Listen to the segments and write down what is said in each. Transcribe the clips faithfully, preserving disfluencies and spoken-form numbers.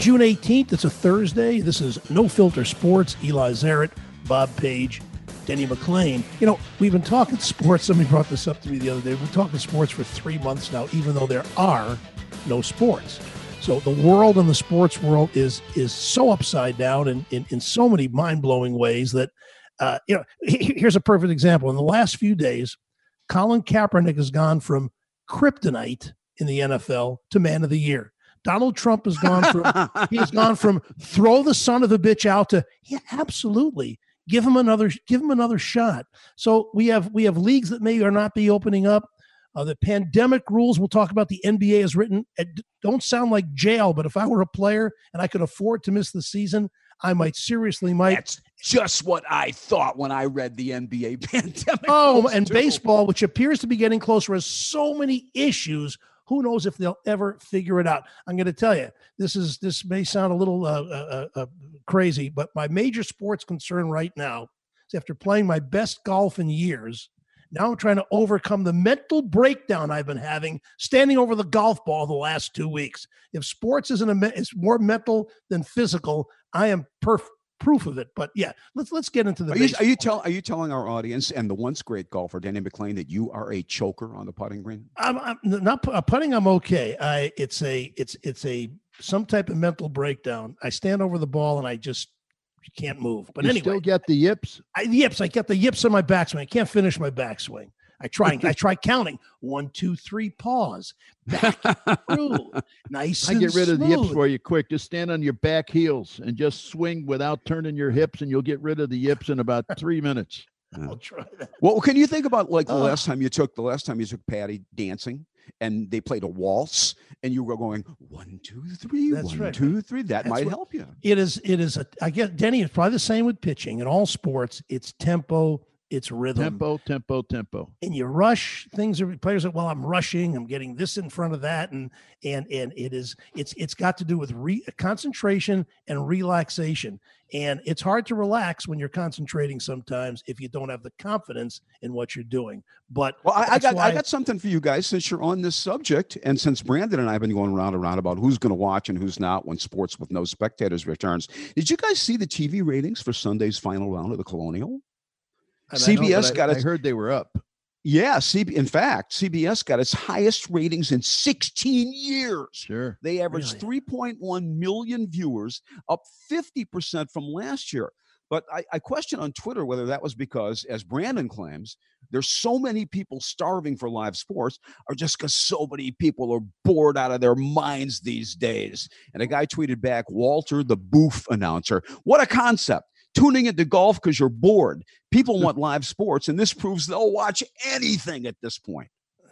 June eighteenth. It's a Thursday. This is No Filter Sports. Eli Zaret, Bob Page, Denny McLain. You know, we've been talking sports. Somebody brought this up to me the other day. We've been talking sports for three months now, even though there are no sports. So the world and the sports world is is so upside down in, in, in so many mind-blowing ways that, uh, you know, here's a perfect example. In the last few days, Colin Kaepernick has gone from kryptonite in the N F L to man of the year. Donald Trump has gone from he has gone from throw the son of a bitch out to yeah, absolutely give him another give him another shot. So we have we have leagues that may or not be opening up. Uh, the pandemic rules, we'll talk about. The N B A has written, don't sound like jail, but if I were a player and I could afford to miss the season, I might seriously might. That's just what I thought when I read the N B A pandemic. Oh, and too. Baseball, which appears to be getting closer, has so many issues. Who knows if they'll ever figure it out? I'm going to tell you, this is this may sound a little uh, uh, uh, crazy, but my major sports concern right now is after playing my best golf in years, now I'm trying to overcome the mental breakdown I've been having standing over the golf ball the last two weeks. If sports isn't a, it's more mental than physical, I am perf- proof of it. But yeah, let's let's get into the. Are you, are you telling Are you telling our audience and the once great golfer Denny McLain that you are a choker on the putting green? I'm, I'm not uh, putting. I'm okay. I it's a it's it's a some type of mental breakdown. I stand over the ball and I just. You can't move. But you anyway, still get the yips. I, yips. I get the yips on my backswing. I can't finish my backswing. I try. I try counting one, two, three. Pause. Back through. Nice. I and get rid smooth. of the yips for you quick. Just stand on your back heels and just swing without turning your hips, and you'll get rid of the yips in about three minutes. I'll try that. Well, can you think about like the Uh, last time you took the last time you took Patty dancing and they played a waltz and you were going one, two, three, That's one, right. two, three. That That's might what- help you. It is. It is. A, I guess Denny is probably the same with pitching in all sports. It's tempo. It's rhythm. Tempo, tempo, tempo. And you rush things. Are players are well. I'm rushing. I'm getting this in front of that, and and and it is. It's it's got to do with re, concentration and relaxation. And it's hard to relax when you're concentrating sometimes if you don't have the confidence in what you're doing. But Well, I, I that's got why- I got something for you guys since you're on this subject, and since Brandon and I have been going round and round about who's going to watch and who's not when sports with no spectators returns. Did you guys see the T V ratings for Sunday's final round of the Colonial? I mean, I C know, B S But I, got I its heard they were up. yeah. C B, in fact, C B S got its highest ratings in sixteen years. Sure. They averaged Really? three point one million viewers, up fifty percent from last year. But I, I question on Twitter whether that was because, as Brandon claims, there's so many people starving for live sports, or just because so many people are bored out of their minds these days. And a guy tweeted back, Walter, the boof announcer. What a concept. Tuning into golf because you're bored. People want live sports, and this proves they'll watch anything at this point.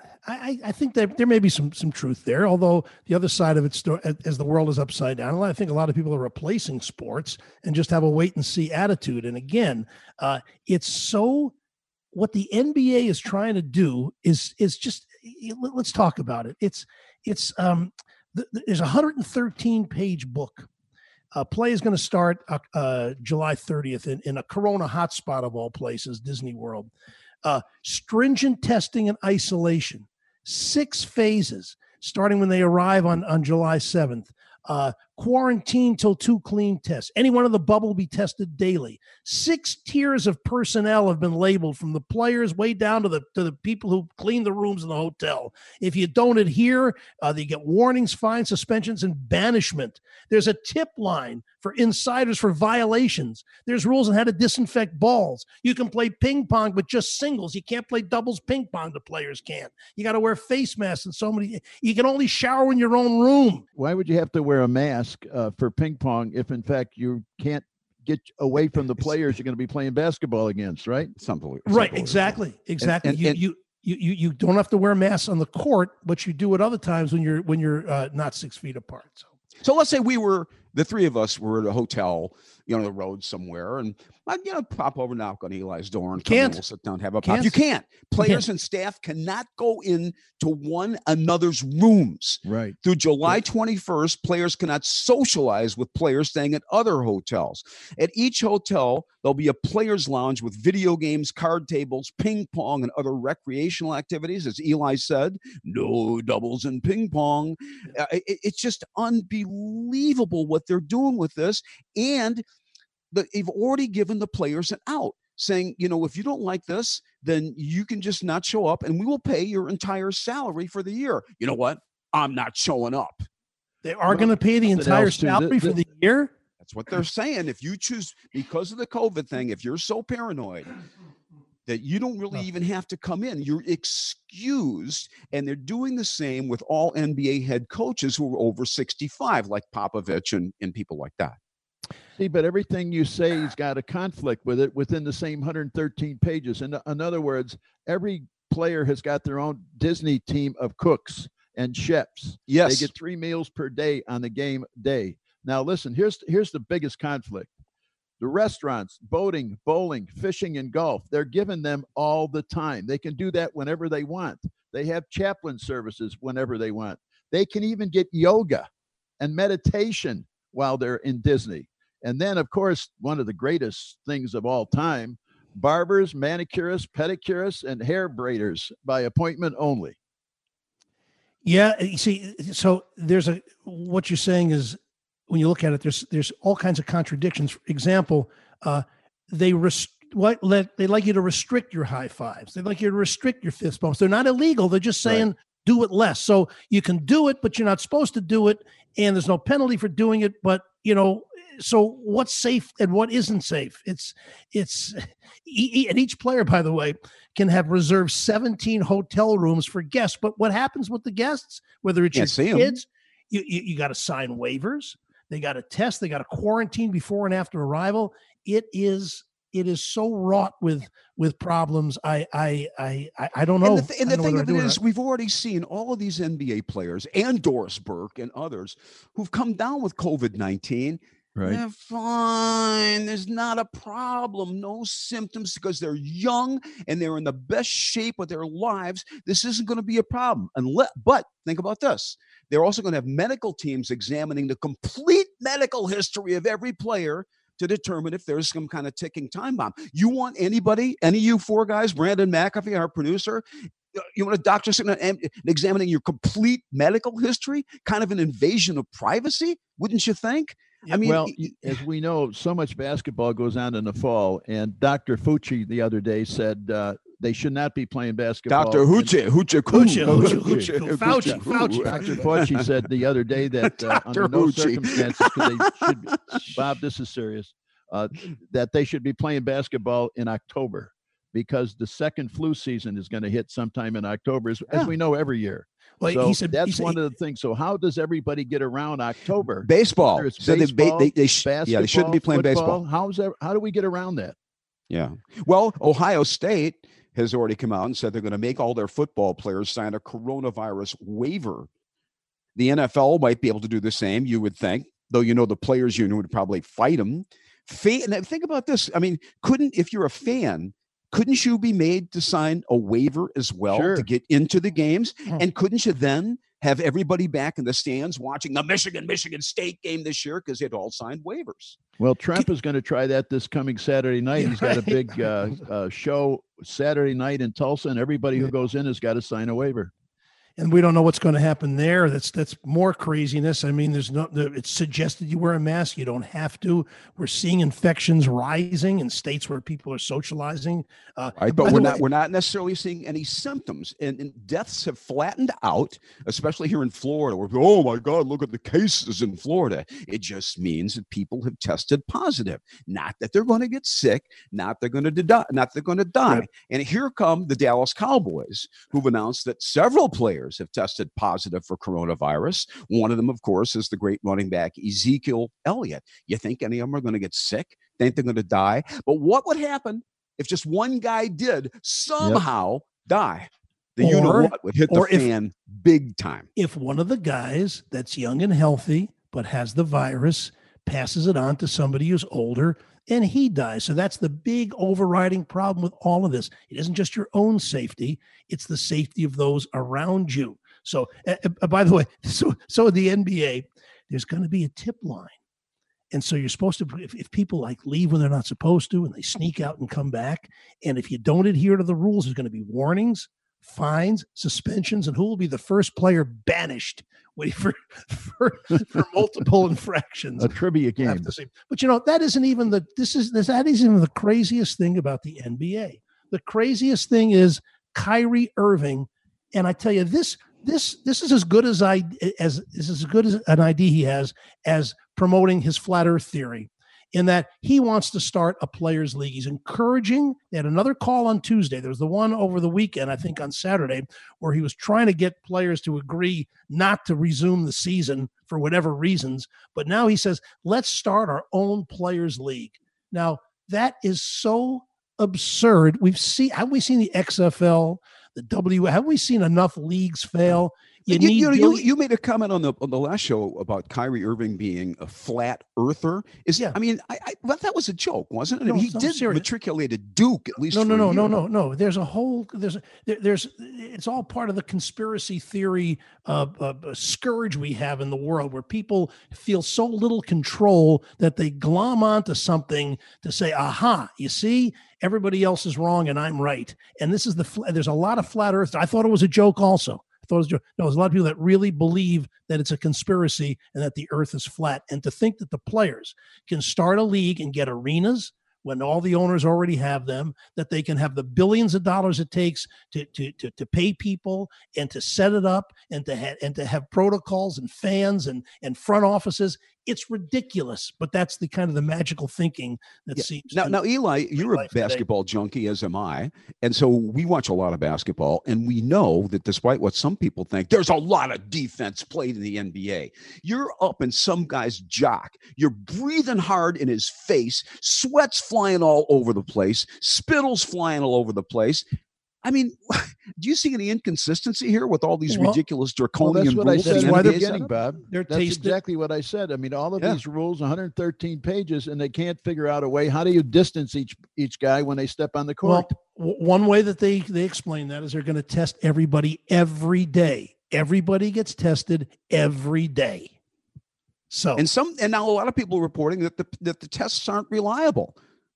I, I think that there may be some some truth there, although the other side of it, sto- as the world is upside down, I think a lot of people are replacing sports and just have a wait and see attitude. And again, uh, it's so what the N B A is trying to do is is just let's talk about it. It's it's um, th- there's a one hundred thirteen page book. Uh, play is going to start uh, uh, July thirtieth in, in a Corona hotspot of all places, Disney World. Uh, stringent testing and isolation, six phases, starting when they arrive on, on July seventh. Uh, quarantine till two clean tests. Anyone in the bubble will be tested daily. Six tiers of personnel have been labeled, from the players way down to the to the people who clean the rooms in the hotel. If you don't adhere, uh, you get warnings, fines, suspensions, and banishment. There's a tip line for insiders for violations. There's rules on how to disinfect balls. You can play ping pong, but just singles. You can't play doubles ping pong. The players can't. You got to wear face masks and so many. You can only shower in your own room. Why would you have to wear a mask uh, for ping pong if, in fact, you can't get away from the players you're going to be playing basketball against, right? Something, Right, exactly, exactly. And- and- you, and- you you you you don't have to wear masks on the court, but you do it other times when you're when you're uh, not six feet apart. So So let's say we were, the three of us were at a hotel, you know, the road somewhere, and I, you know, pop over, knock on Eli's door, and You can't. we'll sit down, have a Can't. pop. You can't. Players can't. and staff cannot go in to one another's rooms. Right. Through July twenty-first, players cannot socialize with players staying at other hotels. At each hotel, there'll be a players' lounge with video games, card tables, ping pong, and other recreational activities. As Eli said, no doubles in ping pong. Uh, it, it's just unbelievable what they're doing with this. And the, they've already given the players an out, saying, you know, if you don't like this, then you can just not show up and we will pay your entire salary for the year. You know what? I'm not showing up. They are going to pay the entire salary for the year? That's what they're saying. If you choose, because of the COVID thing, if you're so paranoid that you don't really even have to come in, you're excused. And they're doing the same with all N B A head coaches who are over sixty-five, like Popovich and, and people like that. See, but everything you say has got a conflict with it within the same one hundred thirteen pages. In, in other words, every player has got their own Disney team of cooks and chefs. Yes. They get three meals per day on the game day. Now, listen, here's, here's the biggest conflict. The restaurants, boating, bowling, fishing, and golf, they're giving them all the time. They can do that whenever they want. They have chaplain services whenever they want. They can even get yoga and meditation while they're in Disney. And then, of course, one of the greatest things of all time, barbers, manicurists, pedicurists, and hair braiders by appointment only. Yeah, you see, so there's a, what you're saying is, when you look at it, there's there's all kinds of contradictions. For example, uh, they rest, what let they like you to restrict your high fives. They like you to restrict your fist bumps. They're not illegal. They're just saying right. do it less. So you can do it, but you're not supposed to do it, and there's no penalty for doing it. But you know, so what's safe and what isn't safe? It's it's and each player, by the way, can have reserved seventeen hotel rooms for guests. But what happens with the guests? Whether it's Can't your kids, you you, you got to sign waivers. They got to test. They got to quarantine before and after arrival. It is it is so wrought with with problems. I I I I don't know. And the, th- and the thing of it is, right. we've already seen all of these N B A players and Doris Burke and others who've come down with COVID nineteen. Right. They're fine. There's not a problem. No symptoms because they're young and they're in the best shape of their lives. This isn't going to be a problem. Unless, but think about this. They're also going to have medical teams examining the complete medical history of every player to determine if there's some kind of ticking time bomb. You want anybody, any of you four guys, Brandon McAfee, our producer, you want a doctor sitting and examining your complete medical history? Kind of an invasion of privacy, wouldn't you think? Yeah, I mean, well, as we know, so much basketball goes on in the fall, and Doctor Fauci the other day said uh, they should not be playing basketball. Doctor Huche, Huche, Huche, Huche, Fauci, Fauci. Doctor Fauci said the other day that uh, under no Huche. circumstances could they should. Be, Bob, this is serious. Uh, that they should be playing basketball in October because the second flu season is going to hit sometime in October, as, yeah. as we know every year. Well, so he said, that's he said, one of the things. So how does everybody get around October? Baseball. So baseball, they, they, they sh- yeah, they shouldn't be playing football. baseball. How's that? How do we get around that? Yeah. Well, Ohio State has already come out and said they're going to make all their football players sign a coronavirus waiver. The N F L might be able to do the same, you would think, though you know the players union would probably fight them. Fan, and think about this. I mean, couldn't, if you're a fan, couldn't you be made to sign a waiver as well Sure. to get into the games? Hmm. And couldn't you then have everybody back in the stands watching the Michigan-Michigan State game this year because they'd all signed waivers? Well, Trump is going to try that this coming Saturday night. He's got a big uh, uh, show Saturday night in Tulsa, and everybody who goes in has got to sign a waiver. And we don't know what's going to happen there. That's that's more craziness. I mean, there's no. It's suggested you wear a mask. You don't have to. We're seeing infections rising in states where people are socializing. Uh, right, but by we're the not way- we're not necessarily seeing any symptoms, and, and deaths have flattened out, especially here in Florida. Where oh my God, look at the cases in Florida. It just means that people have tested positive. Not that they're going to get sick. Not they're going to die. Not they're going to die. Right. And here come the Dallas Cowboys, who've announced that several players have tested positive for coronavirus. One of them, of course, is the great running back Ezekiel Elliott. You think any of them are going to get sick? Think they're going to die? But what would happen if just one guy did somehow yep. die? The or, you know what would hit the if, fan big time. If one of the guys that's young and healthy but has the virus passes it on to somebody who's older, and he dies. So that's the big overriding problem with all of this. It isn't just your own safety, it's the safety of those around you. So, uh, uh, by the way, so so in the N B A, there's going to be a tip line. And so you're supposed to, if, if people like leave when they're not supposed to and they sneak out and come back, and if you don't adhere to the rules, there's going to be warnings, fines, suspensions, and who will be the first player banished waiting for, for, for multiple infractions. A trivia game. But you know, that isn't even the, this is, this, that isn't even the craziest thing about the N B A. The craziest thing is Kyrie Irving. And I tell you, this, this, this is as good as I, as, this is as good as an idea he has as promoting his flat earth theory, in that he wants to start a players league. He's encouraging. They had another call on Tuesday. There was the one over the weekend, I think on Saturday, where he was trying to get players to agree not to resume the season for whatever reasons. But now he says, let's start our own players league. Now, that is so absurd. We've seen, have we seen the X F L, the W, have we seen enough leagues fail? You, you, you, know, you, you made a comment on the on the last show about Kyrie Irving being a flat earther. Is yeah. I mean, I, I well, that was a joke, wasn't it? No, he no, did serious. matriculate at Duke at least. No, for no, a no, year. no, no, no. There's a whole there's there, there's it's all part of the conspiracy theory uh, uh, scourge we have in the world, where people feel so little control that they glom onto something to say, "Aha, you see." Everybody else is wrong and I'm right. And this is the, there's a lot of flat earth. I thought it was a joke also. I thought it was a joke. No, there's a lot of people that really believe that it's a conspiracy and that the earth is flat. And to think that the players can start a league and get arenas when all the owners already have them, that they can have the billions of dollars it takes to to to, to pay people and to set it up and to ha- and to have protocols and fans and and front offices. It's ridiculous, but that's the kind of the magical thinking that yeah. seems. Now, now, Eli, you're a basketball today. junkie, as am I, and so we watch a lot of basketball, and we know that despite what some people think, there's a lot of defense played in the N B A. You're up in some guy's jock. You're breathing hard in his face, sweat's flying all over the place, spittle's flying all over the place. I mean, do you see any inconsistency here with all these well, ridiculous draconian well, that's what rules? I said at the beginning, Bob. They're that's tasted. exactly what I said. I mean, all of yeah. these rules, one hundred thirteen pages, and they can't figure out a way. How do you distance each each guy when they step on the court? Well, w- one way that they, they explain that is they're going to test everybody every day. Everybody gets tested every day. So and some and now a lot of people are reporting that the that the tests aren't reliable.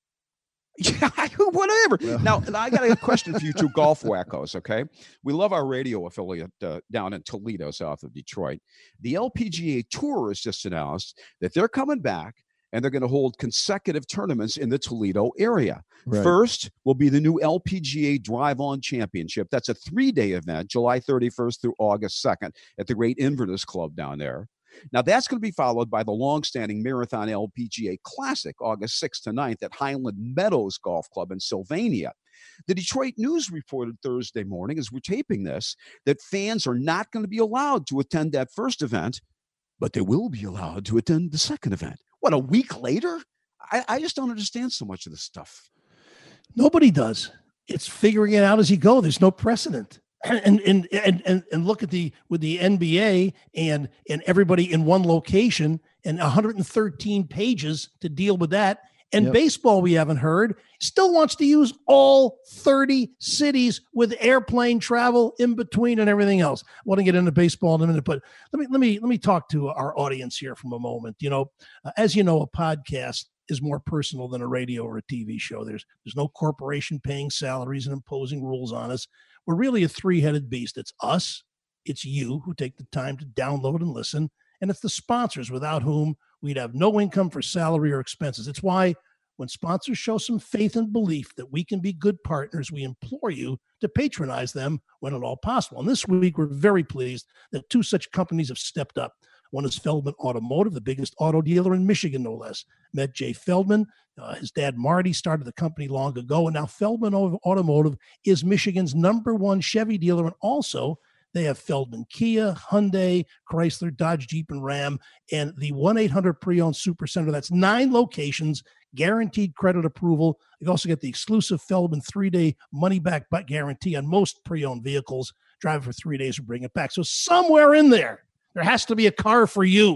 Yeah, whatever. Yeah. Now, I got a question for you two golf wackos, okay? We love our radio affiliate uh, down in Toledo, south of Detroit. The L P G A Tour has just announced that they're coming back and they're going to hold consecutive tournaments in the Toledo area. Right. First will be the new L P G A Drive-On Championship. That's a three-day event, July thirty-first through August second at the Great Inverness Club down there. Now, that's going to be followed by the longstanding Marathon L P G A Classic, August sixth to ninth at Highland Meadows Golf Club in Sylvania. The Detroit News reported Thursday morning, as we're taping this, that fans are not going to be allowed to attend that first event, but they will be allowed to attend the second event. What, a week later? I, I just don't understand so much of this stuff. Nobody does. It's figuring it out as you go. There's no precedent. And and and and and look at the with the N B A and and everybody in one location and one hundred thirteen pages to deal with that. And yep. baseball, we haven't heard, still wants to use all thirty cities with airplane travel in between and everything else. I want to get into baseball in a minute, but let me let me let me talk to our audience here for a moment. You know, uh, as you know, a podcast is more personal than a radio or a T V show. There's there's no corporation paying salaries and imposing rules on us. We're really a three-headed beast. It's us, it's you who take the time to download and listen, and it's the sponsors without whom we'd have no income for salary or expenses. It's why when sponsors show some faith and belief that we can be good partners, we implore you to patronize them when at all possible. And this week, we're very pleased that two such companies have stepped up. One is Feldman Automotive, the biggest auto dealer in Michigan, no less. Met Jay Feldman. Uh, his dad, Marty, started the company long ago, and now Feldman Automotive is Michigan's number one Chevy dealer, and also they have Feldman Kia, Hyundai, Chrysler, Dodge, Jeep, and Ram, and the one eight hundred Pre-Owned Supercenter. That's nine locations, guaranteed credit approval. You've also got the exclusive Feldman three-day money-back guarantee on most pre-owned vehicles. Drive it for three days or bring it back. So somewhere in there, there has to be a car for you.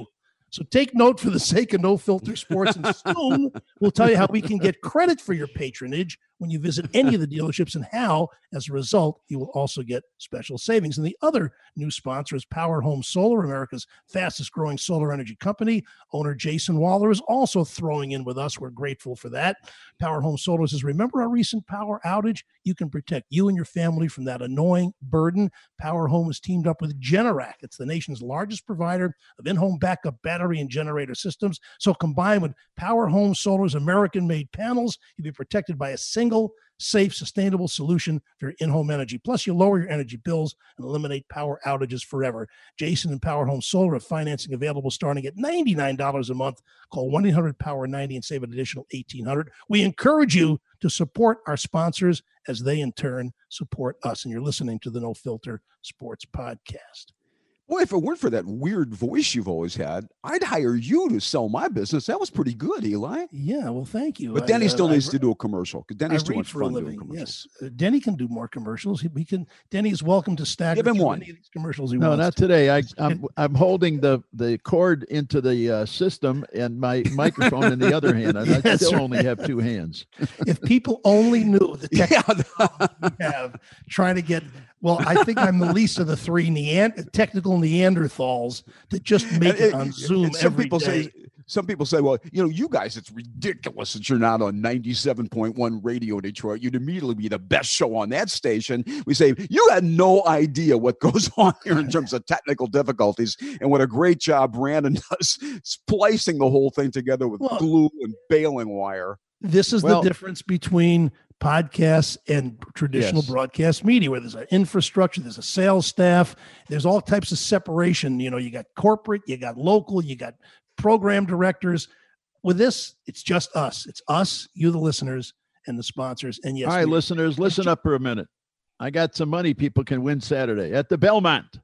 So take note for the sake of No Filter Sports, and soon we'll tell you how we can get credit for your patronage when you visit any of the dealerships, and how, as a result, you will also get special savings. And the other new sponsor is Power Home Solar, America's fastest growing solar energy company. Owner Jason Waller is also throwing in with us. We're grateful for that. Power Home Solar says, remember our recent power outage? You can protect you and your family from that annoying burden. Power Home has teamed up with Generac. It's the nation's largest provider of in-home backup battery and generator systems. So combined with Power Home Solar's American-made panels, you'll be protected by a single, safe, sustainable solution for your in-home energy. Plus, you lower your energy bills and eliminate power outages forever. Jason and Power Home Solar have financing available starting at ninety-nine dollars a month. Call one eight hundred power ninety and save an additional eighteen hundred dollars. We encourage you to support our sponsors as they, in turn, support us. And you're listening to the No Filter Sports Podcast. Boy, if it weren't for that weird voice you've always had, I'd hire you to sell my business. That was pretty good, Eli. Yeah, well, thank you. But Denny I, still uh, needs I, to do a commercial because Denny's too much for a fun doing living. commercials. Yes, uh, Denny can do more commercials. He, we can. Denny is welcome to stack. Give him one. Any of these commercials he No, wants not to. today. I, I'm I'm holding the the cord into the uh, system and my microphone in the other hand. And I That's still right. only have two hands. If people only knew the technology Yeah. we have trying to get. Well, I think I'm the least of the three Neand- technical Neanderthals that just make And it on Zoom and some every people day. say some people say, well, you know, you guys, it's ridiculous that you're not on ninety-seven point one Radio Detroit. You'd immediately be the best show on that station. We say, you had no idea what goes on here in terms of technical difficulties, and what a great job Brandon does splicing the whole thing together with Well, glue and baling wire. This is Well- the difference between podcasts and traditional Yes. broadcast media, where there's an infrastructure, there's a sales staff, there's all types of separation. You know, you got corporate, you got local, you got program directors. With this, it's just us. It's us, you, the listeners, and the sponsors. And yes, All right, we- listeners, listen up for a minute. I got some money people can win Saturday at the Belmont.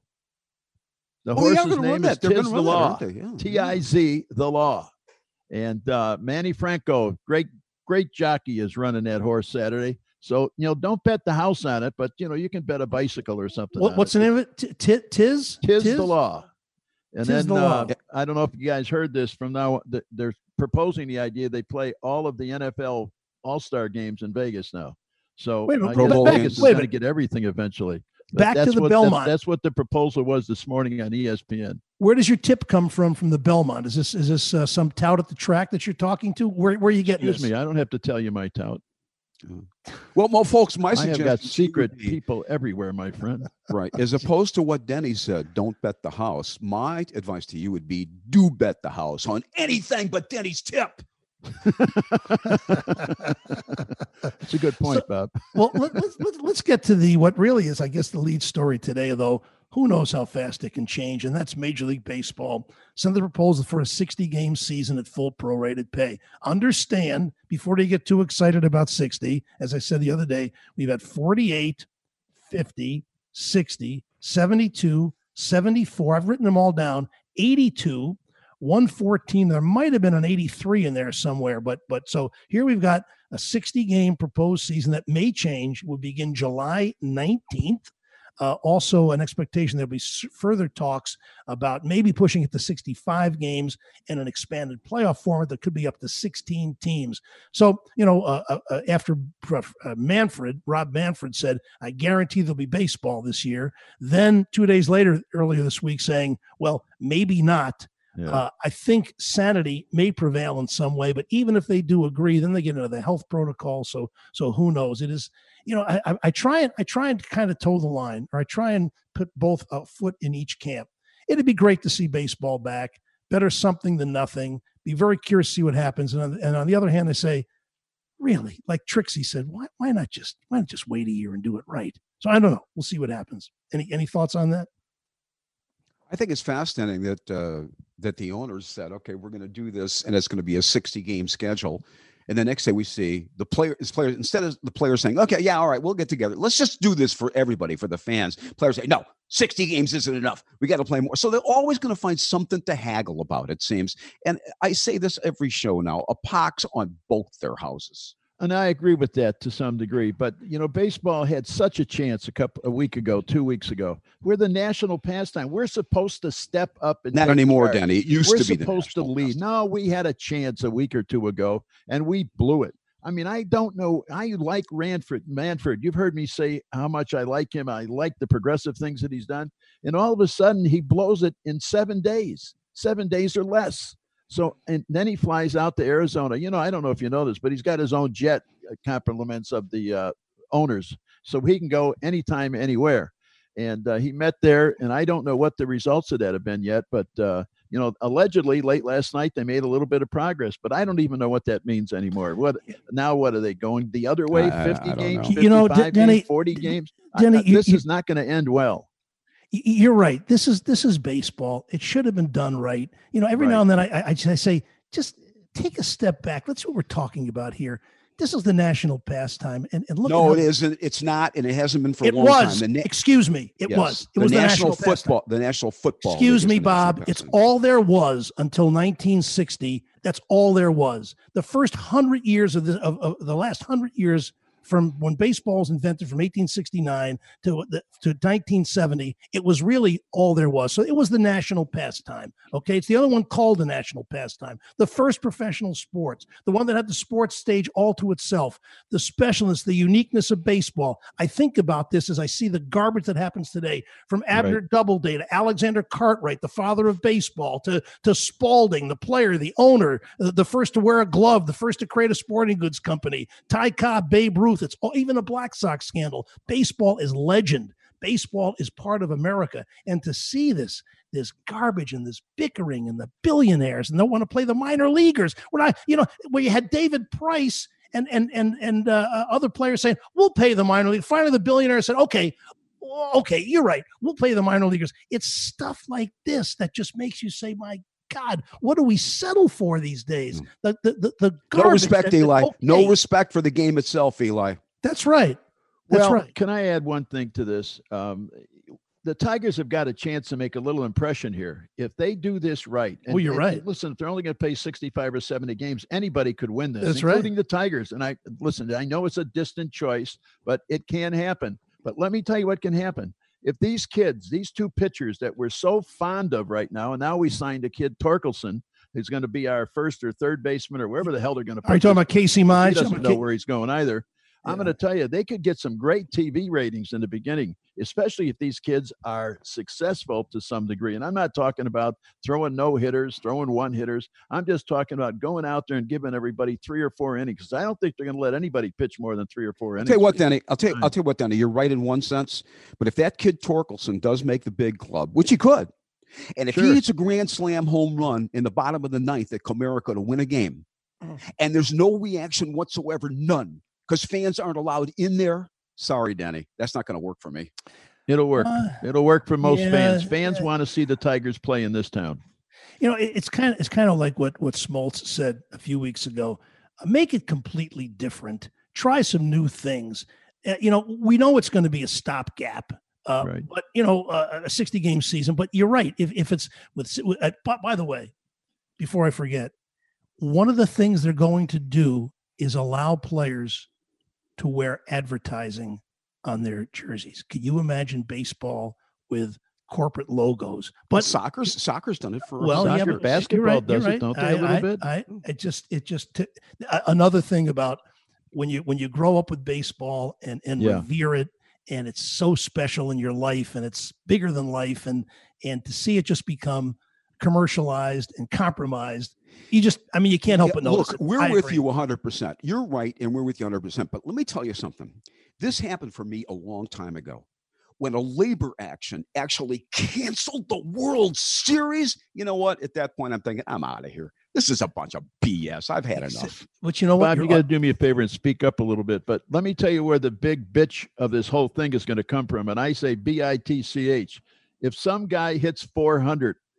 The Oh, yeah, horse's they're gonna run name that. is They're Tiz gonna the run that, Law. aren't they? Yeah. T I Z the Law. And uh, Manny Franco, great, great jockey, is running that horse Saturday. So, you know, don't bet the house on it, but, you know, you can bet a bicycle or something. what, on what's it. the name of it? T- T- Tiz? Tis, the Law. And Tis then the Law. uh, I don't know if you guys heard this from now. th- They're proposing the idea they play all of the N F L All-Star games in Vegas now. So Wait a minute, I Pro guess Bowl Vegas games. is Wait a going to minute. get everything eventually. But Back to that's the what, Belmont. That's, that's what the proposal was this morning on E S P N. Where does your tip come from from the Belmont? Is this is this uh, some tout at the track that you're talking to? Where, where are you getting Excuse this? me, I don't have to tell you my tout. Well, well, folks, my I have suggestion got to you secret would be- people everywhere, my friend. right, as opposed to what Denny said, don't bet the house. My advice to you would be, do bet the house on anything but Denny's tip. That's a good point, So- Bob. Well, let, let's, let's let's get to the what really is, I guess, the lead story today. Though, who knows how fast it can change, and that's Major League Baseball sent the proposal for a sixty-game season at full prorated pay. Understand, before they get too excited about sixty, as I said the other day, we've had forty-eight, fifty, sixty, seventy-two, seventy-four. I've written them all down. eighty-two. one fourteen. There might have been an eighty-three in there somewhere, but but so here we've got a sixty game proposed season that may change. Will begin July nineteenth. Uh, also, an expectation there'll be s- further talks about maybe pushing it to sixty-five games and an expanded playoff format that could be up to sixteen teams. So, you know, uh, uh, uh, after uh, Manfred, Rob Manfred said, I guarantee there'll be baseball this year. Then two days later, earlier this week, saying, well, maybe not. Yeah. Uh, I think sanity may prevail in some way, but even if they do agree, then they get into the health protocol. So, so who knows? It is, you know, I, I, I try and I try and kind of toe the line, or I try and put both a foot in each camp. It'd be great to see baseball back. Better something than nothing. Be very curious to see what happens. And on, and on the other hand, they say, really, like Trixie said, why why not just why not just wait a year and do it right? So I don't know. We'll see what happens. Any any thoughts on that? I think it's fascinating that uh, that the owners said, okay, we're going to do this, and it's going to be a sixty game schedule. And the next day we see the players, players instead of the players saying, okay, yeah, all right, we'll get together. Let's just do this for everybody, for the fans. Players say, no, sixty games isn't enough. We got to play more. So they're always going to find something to haggle about, it seems. And I say this every show now, a pox on both their houses. And I agree with that to some degree. But, you know, baseball had such a chance a couple a week ago, two weeks ago. We're the national pastime. We're supposed to step up and not anymore, Danny. It used We're to be supposed the to lead. pastime. No, we had a chance a week or two ago, and we blew it. I mean, I don't know. I like Ranford, Manfred. You've heard me say how much I like him. I like the progressive things that he's done. And all of a sudden, he blows it in seven days, seven days or less. So, and then he flies out to Arizona. You know, I don't know if you know this, but he's got his own jet, uh, compliments of the uh, owners. So he can go anytime, anywhere. And uh, he met there, and I don't know what the results of that have been yet, but, uh, you know, allegedly late last night, they made a little bit of progress, but I don't even know what that means anymore. What now, what are they going the other way? fifty I games, know. You know, fifty-five Denny- games, forty games? Denny, I, I, you- this you- is not going to end well. Y- You're right. This is this is baseball. It should have been done right. You know, every Right. now and then I, I, I just- I say, just take a step back. Let's see what we're talking about here. This is the national pastime, and, and look. No, at it how- isn't. It's not, and it hasn't been for a It long was. time. The na- Excuse me. It yes, was. It the was the national, national pastime. football. The national football. Excuse league me, is the national Bob. It's pastime. all there was until nineteen sixty. That's all there was. The first hundred years of the of, of the last hundred years from when baseball was invented, from eighteen sixty-nine to the, to nineteen seventy, it was really all there was. So it was the national pastime. Okay, it's the other one called the national pastime. The first professional sports, the one that had the sports stage all to itself, the specialness, the uniqueness of baseball. I think about this as I see the garbage that happens today, from Abner Doubleday to Alexander Cartwright, the father of baseball, to to Spalding, the player, the owner, the, the first to wear a glove, the first to create a sporting goods company, Ty Cobb, Babe Ruth. It's all, even a Black Sox scandal. Baseball is legend. Baseball is part of America. And to see this, this garbage and this bickering and the billionaires and they want to play the minor leaguers. When I, you know, where you had David Price and and and and uh, other players saying, we'll pay the minor league. Finally, the billionaire said, okay, okay, you're right. We'll pay the minor leaguers. It's stuff like this that just makes you say, my God, what do we settle for these days? The the the, the No garbage respect, that- Eli. okay, No respect for the game itself, Eli. That's right. That's well, right. Can I add one thing to this? Um, the Tigers have got a chance to make a little impression here. If they do this right. Oh, you're and- right. and listen, if they're only going to play sixty-five or seventy games, anybody could win this, That's right. including the Tigers. And I listen, I know it's a distant choice, but it can happen. But let me tell you what can happen. If these kids, these two pitchers that we're so fond of right now, and now we signed a kid, Torkelson, who's going to be our first or third baseman or wherever the hell they're going to put Are you talking this- about Casey he Mize? doesn't know where he's going either. I'm Yeah. going to tell you, they could get some great T V ratings in the beginning, especially if these kids are successful to some degree. And I'm not talking about throwing no hitters, throwing one hitters. I'm just talking about going out there and giving everybody three or four innings, because I don't think they're going to let anybody pitch more than three or four I'll innings. tell you what, Danny. I'll tell you. Fine. I'll tell you what, Danny. You're right in one sense, but if that kid Torkelson does make the big club, which he could, and if Sure. he hits a grand slam home run in the bottom of the ninth at Comerica to win a game, and there's no reaction whatsoever, none, because fans aren't allowed in there. Sorry, Danny, that's not going to work for me. It'll work. Uh, It'll work for most yeah, fans. Fans yeah. want to see the Tigers play in this town. You know, it, it's kind of it's kind of like what what Smoltz said a few weeks ago. Uh, make it completely different. Try some new things. Uh, you know, we know it's going to be a stopgap. Uh, Right. But you know, uh, a sixty game season. But you're right. If if it's with, with uh, by, by the way, before I forget, one of the things they're going to do is allow players to wear advertising on their jerseys. Can you imagine baseball with corporate logos? But But soccer's soccer's done it for well, Soccer, yeah, but basketball you're right, does you're it, right. don't they, a I- little I- bit? I, it just, it just, t- a- another thing about when you when you grow up with baseball and and Yeah. revere it, and it's so special in your life, and it's bigger than life, and and to see it just become commercialized and compromised, you just, I mean, you can't help Yeah, but notice look, it. we're I with agree. you one hundred percent. You're right, and we're with you one hundred percent. But let me tell you something. This happened for me a long time ago when a labor action actually canceled the World Series. You know what? At that point, I'm thinking, I'm out of here. This is a bunch of B S. I've had enough. But you know what? Bob, you You're got to do me a favor and speak up a little bit. But let me tell you where the big bitch of this whole thing is going to come from. And I say B I T C H. If some guy hits four hundred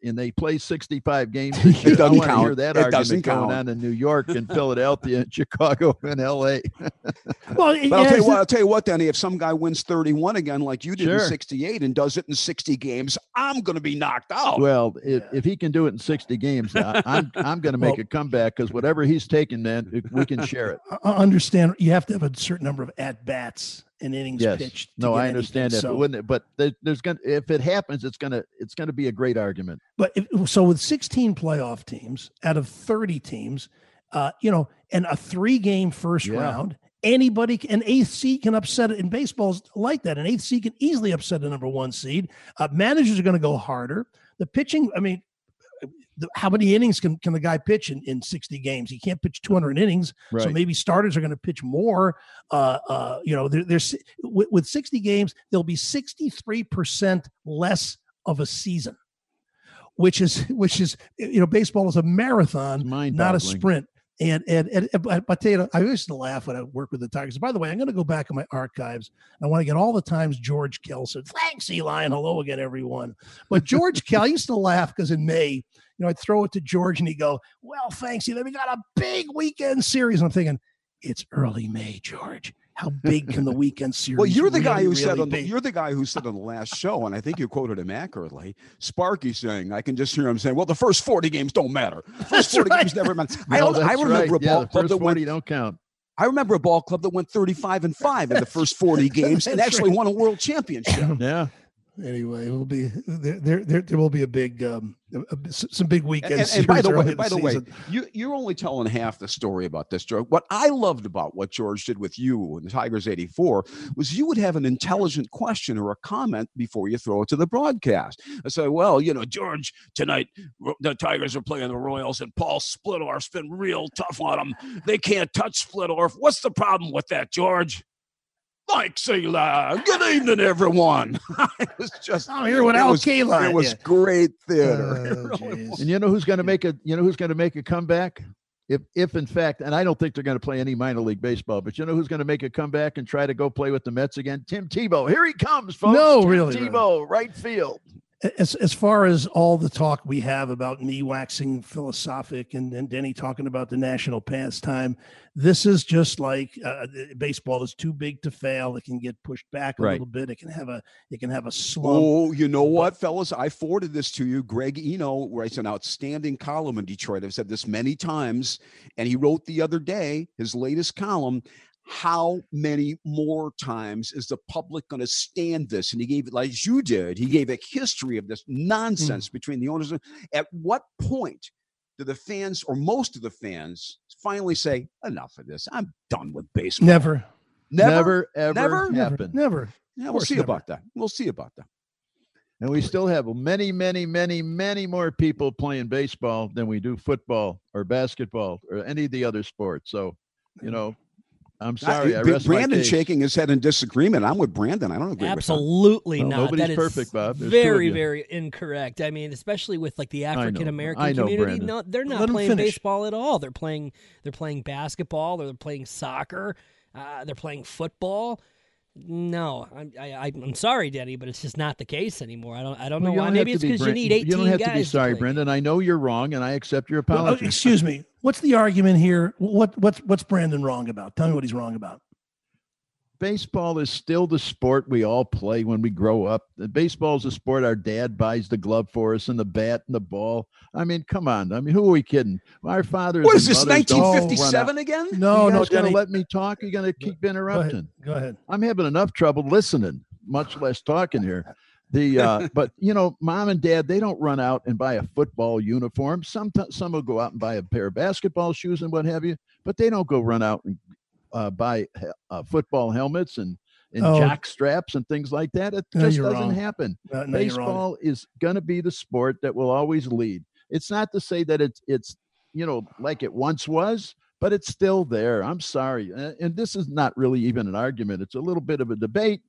and they play sixty-five games. It doesn't I want to count. hear that It argument doesn't going count. on in New York and Philadelphia and Chicago and L A. Well, But I'll tell you what, I'll tell you what, Danny, if some guy wins thirty-one again, like you did Sure. in sixty-eight and does it in sixty games, I'm going to be knocked out. Well, if, if he can do it in sixty games, I, I'm I'm going to make Well- a comeback because whatever he's taking, man, we can share it. I understand you have to have a certain number of at bats and innings Yes. pitched. to No, get I understand anything. that, So, but wouldn't it? But there, there's gonna if it happens, it's gonna it's gonna be a great argument. but if, so with sixteen playoff teams out of thirty teams, uh, you know, and a three-game first Yeah. round, anybody, an eighth seed can upset it. In baseball's like that. An eighth seed can easily upset a number one seed. Uh, managers are going to go harder. The pitching, I mean, the, how many innings can, can the guy pitch in, in sixty games? He can't pitch two hundred innings. So Right. maybe starters are going to pitch more. Uh, uh, you know, there, there's with, with sixty games, there'll be sixty-three percent less of a season, which is, which is, you know, baseball is a marathon, It's not a mind-boggling. sprint. And, and, and, and but, but you know, I used to laugh when I worked with the Tigers. By the way, I'm going to go back in my archives. I want to get all the times George Kell said, thanks, Eli, and hello again, everyone. But George Kell, I used to laugh because in May, you know, I'd throw it to George and he'd go, well, thanks, Eli. We got a big weekend series. I'm thinking, it's early May, George. How big can the weekend series Well, you're the guy really, who said really on the, be? you're the guy who said on the last show, and I think you quoted him accurately. Sparky saying, I can just hear him saying, "Well, the first forty games don't matter. The first That's forty right. games never matter." I, No, don't- I that's remember right. a Yeah, ball the club first that went. forty don't count. I remember a ball club that went thirty-five and five in the first forty games and That's actually right. won a world championship. Yeah. Anyway, it will be there. There, there, there will be a big, um, a, a- some big And, weekend. and- and by the series early way, in by the way, season. you you're only telling half the story about this, George. What I loved about what George did with you and the Tigers eighty-four was you would have an intelligent question or a comment before you throw it to the broadcast. I say, well, you know, George, tonight the Tigers are playing the Royals, and Paul Splittorff's been real tough on them. They can't touch Splittorff. What's the problem with that, George? Thanks, Eli. Good evening, everyone. It was just. I'm here with it Al was, Kaline. It was Yeah. great theater. Oh, It really geez. was. And you know who's going to make a you know who's going to make a comeback? If if in fact, and I don't think they're going to play any minor league baseball, but you know who's going to make a comeback and try to go play with the Mets again? Tim Tebow. Here he comes, folks. No, Tim really, really. Tebow, right field. As as far as all the talk we have about me waxing philosophic and, and Denny talking about the national pastime, this is just like uh, baseball is too big to fail. It can get pushed back a Right. little bit. It can have a it can have a slump. Oh, you know what, fellas? I forwarded this to you. Greg Eno writes an outstanding column in Detroit. I've said this many times, and he wrote the other day his latest column. How many more times is the public going to stand this? And he gave it, like you did, he gave a history of this nonsense between the owners. At what point do the fans, or most of the fans, finally say, enough of this? I'm done with baseball. Never, Never? Never, ever Never? never, happen. never. Yeah, we'll course see never. about that. We'll see about that. And we still have many, many, many, many more people playing baseball than we do football or basketball or any of the other sports. So, you know, I'm sorry. I, I, rest my Brandon case. shaking his head in disagreement. I'm with Brandon. I don't agree Absolutely Well, not. nobody's That is perfect, Bob. There's two of very, you. very incorrect. I mean, especially with like the know. African I American know, community. Brandon. No, they're not Let 'em playing finish. baseball at all. They're playing. They're playing basketball. They're playing soccer. Uh, they're playing football. No, I'm, I, I, I'm sorry, Denny, but it's just not the case anymore. I don't. I don't Well, know you why. don't Maybe have it's to be because you Bran- need eighteen You don't have guys. to be sorry, play. Brendan. I know you're wrong, and I accept your Well, oh, apology. excuse me. What's the argument here? What what's what's Brandon wrong about? Tell me what he's wrong about. Baseball is still the sport we all play when we grow up. Baseball is a sport our dad buys the glove for us and the bat and the ball. I mean, come on. I mean, who are we kidding? Our fathers. What is and this, mothers don't run out. nineteen fifty-seven again? No, you no, guys gonna Denny. let me talk? You're gonna keep Go interrupting. ahead. Go ahead. I'm having enough trouble listening, much less talking here. The uh, but you know, mom and dad, they don't run out and buy a football uniform. Some some will go out and buy a pair of basketball shoes and what have you, but they don't go run out and uh, buy uh, football helmets and and Oh. jock straps and things like that. It No, just you're doesn't wrong. happen. No, no, you're wrong. Baseball is going to be the sport that will always lead. It's not to say that it's it's you know like it once was, but it's still there. I'm sorry, and, and this is not really even an argument. It's a little bit of a debate,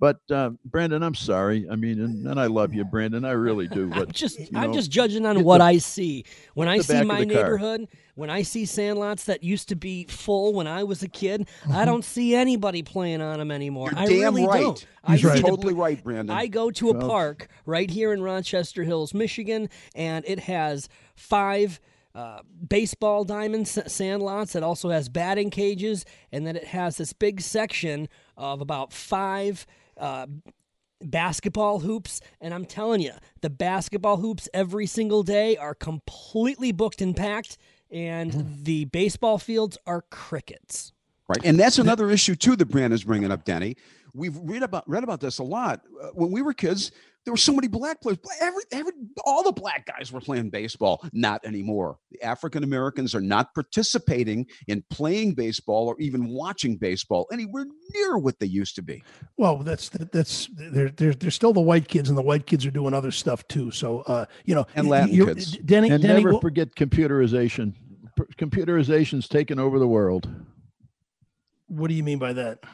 But uh, Brandon, I'm sorry. I mean, and, and I love you, Brandon. I really do. But I'm just you I'm know, just judging on hit what the- I see. When I the see back of my the car. neighborhood, when I see sandlots that used to be full when I was a kid, Mm-hmm. I don't see anybody playing on them anymore. You're I damn really right. don't. I He's see right. the- Totally right, Brandon. I go to a Well- park right here in Rochester Hills, Michigan, and it has five uh, baseball diamond s- sandlots. It also has batting cages, and then it has this big section of about five uh, basketball hoops. And I'm telling you, the basketball hoops every single day are completely booked and packed, and the baseball fields are crickets. Right, and that's another issue too that Brandon's bringing up, Denny. We've read about read about this a lot. Uh, when we were kids, there were so many black players. Every, every, all the black guys were playing baseball. Not anymore. The African Americans are not participating in playing baseball or even watching baseball anywhere near what they used to be. Well, that's that's there. There's there's still the white kids, and the white kids are doing other stuff too. So, uh, you know, And Latin you're- kids. Denny, and Denny, never what- forget computerization. P- Computerization's taken over the world. what do you mean by that?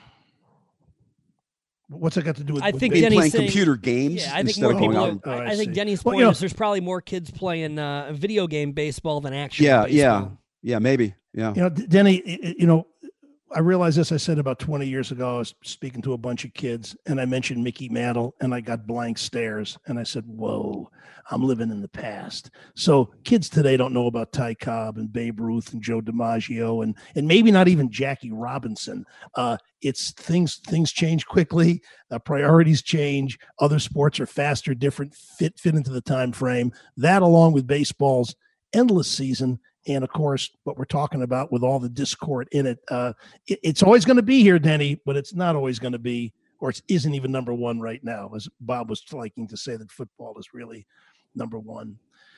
What's that got to do with? I with think They baseball? Denny's playing saying- computer games Yeah, I think instead more of going people. out. Are, and- Oh, I I, I think see. Denny's Well, point you know- is there's probably more kids playing uh, video game baseball than actual Yeah, baseball. yeah, yeah, maybe, yeah. You know, D- Denny, i- i- you know, I realized this. I said about twenty years ago, I was speaking to a bunch of kids and I mentioned Mickey Mantle and I got blank stares. And I said, whoa, I'm living in the past. So kids today don't know about Ty Cobb and Babe Ruth and Joe DiMaggio and, and maybe not even Jackie Robinson. Uh, it's things, things change quickly. Uh, priorities change. Other sports are faster, different, fit, fit into the time frame. That along with baseball's endless season. And of course, what we're talking about with all the discord in it, uh, it it's always going to be here, Denny, but it's not always going to be, or it isn't even number one right now, as Bob was liking to say that football is really number one.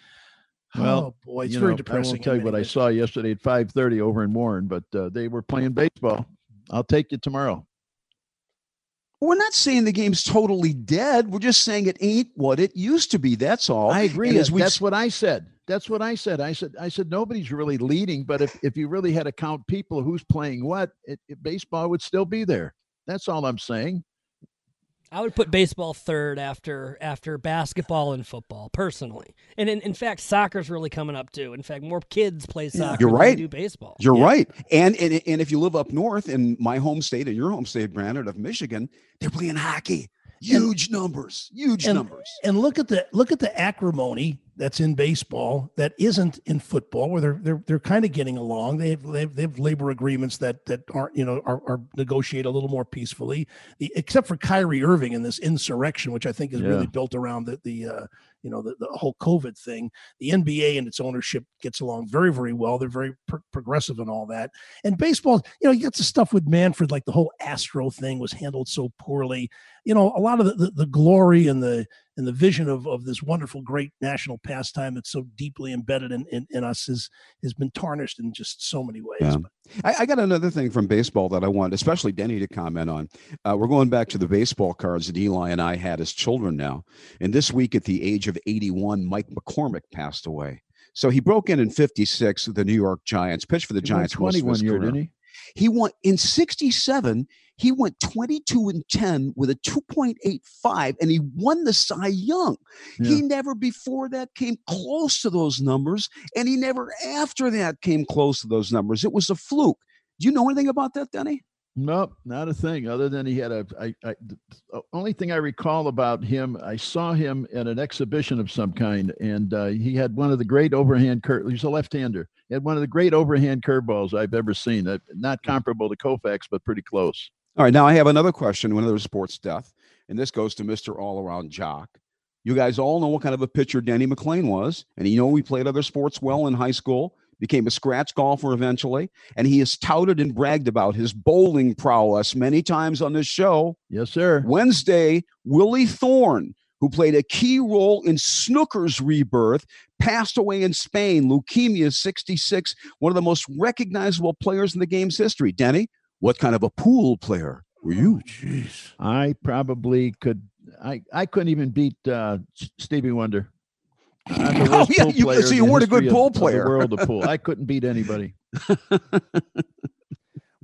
Well, oh boy, it's you very know, depressing. I won't in tell you many what I ways. saw yesterday at five thirty over in Warren, but uh, they were playing baseball. I'll take you tomorrow. We're not saying the game's totally dead. We're just saying it ain't what it used to be. That's all. I agree. And as we've That's what I said. That's what I said. I said, I said, nobody's really leading, but if, if you really had to count people who's playing what, it, it, baseball would still be there. That's all I'm saying. I would put baseball third after after basketball and football, personally. And in, in fact, soccer's really coming up too. In fact, more kids play soccer You're than right. they do baseball. You're Yeah. right. And, and and if you live up north in my home state and your home state, Brandon, of Michigan, they're playing hockey. Huge numbers. Huge and- numbers. And look at the look at the acrimony that's in baseball that isn't in football, where they're they're they're kind of getting along. They have they have, they have labor agreements that that aren't you know are, are negotiated a little more peacefully. The, except for Kyrie Irving and this insurrection, which I think is Yeah. really built around the the uh, you know the, the whole COVID thing. The N B A and its ownership gets along very very well. They're very pro- progressive and all that. And baseball, you know, you got the stuff with Manfred, like the whole Astro thing was handled so poorly. You know, a lot of the, the, the glory and the and the vision of, of this wonderful, great national pastime that's so deeply embedded in, in, in us has has been tarnished in just so many ways. Yeah. I, I got another thing from baseball that I want, especially Denny, to comment on. Uh, we're going back to the baseball cards that Eli and I had as children now. And this week, at the age of eighty-one, Mike McCormick passed away. So he broke in in fifty-six with the New York Giants, pitched for the He won Giants. most of twenty-one his year, career. didn't he? He went in sixty-seven. He went twenty-two and ten with a two point eight five, and he won the Cy Young. Yeah. He never before that came close to those numbers, and he never after that came close to those numbers. It was a fluke. Do you know anything about that, Denny? Nope, not a thing. Other than he had a, I, I, the only thing I recall about him, I saw him at an exhibition of some kind, and uh, he had one of the great overhand curve. He's a left-hander. He had one of the great overhand curveballs I've ever seen. Uh, not comparable to Koufax, but pretty close. All right, now I have another question, another sports death, and this goes to Mister All-Around Jock. You guys all know what kind of a pitcher Denny McClain was, and you know he played other sports well in high school, became a scratch golfer eventually, and he has touted and bragged about his bowling prowess many times on this show. Yes, sir. Wednesday, Willie Thorne, who played a key role in snooker's rebirth, passed away in Spain, leukemia, sixty-six, one of the most recognizable players in the game's history. Denny, what kind of a pool player were you? Jeez. I probably could. I, I couldn't even beat uh, Stevie Wonder. I'm the Oh, worst yeah, pool you- player so in you the weren't a good history of- pool of the player. world of pool. I couldn't beat anybody.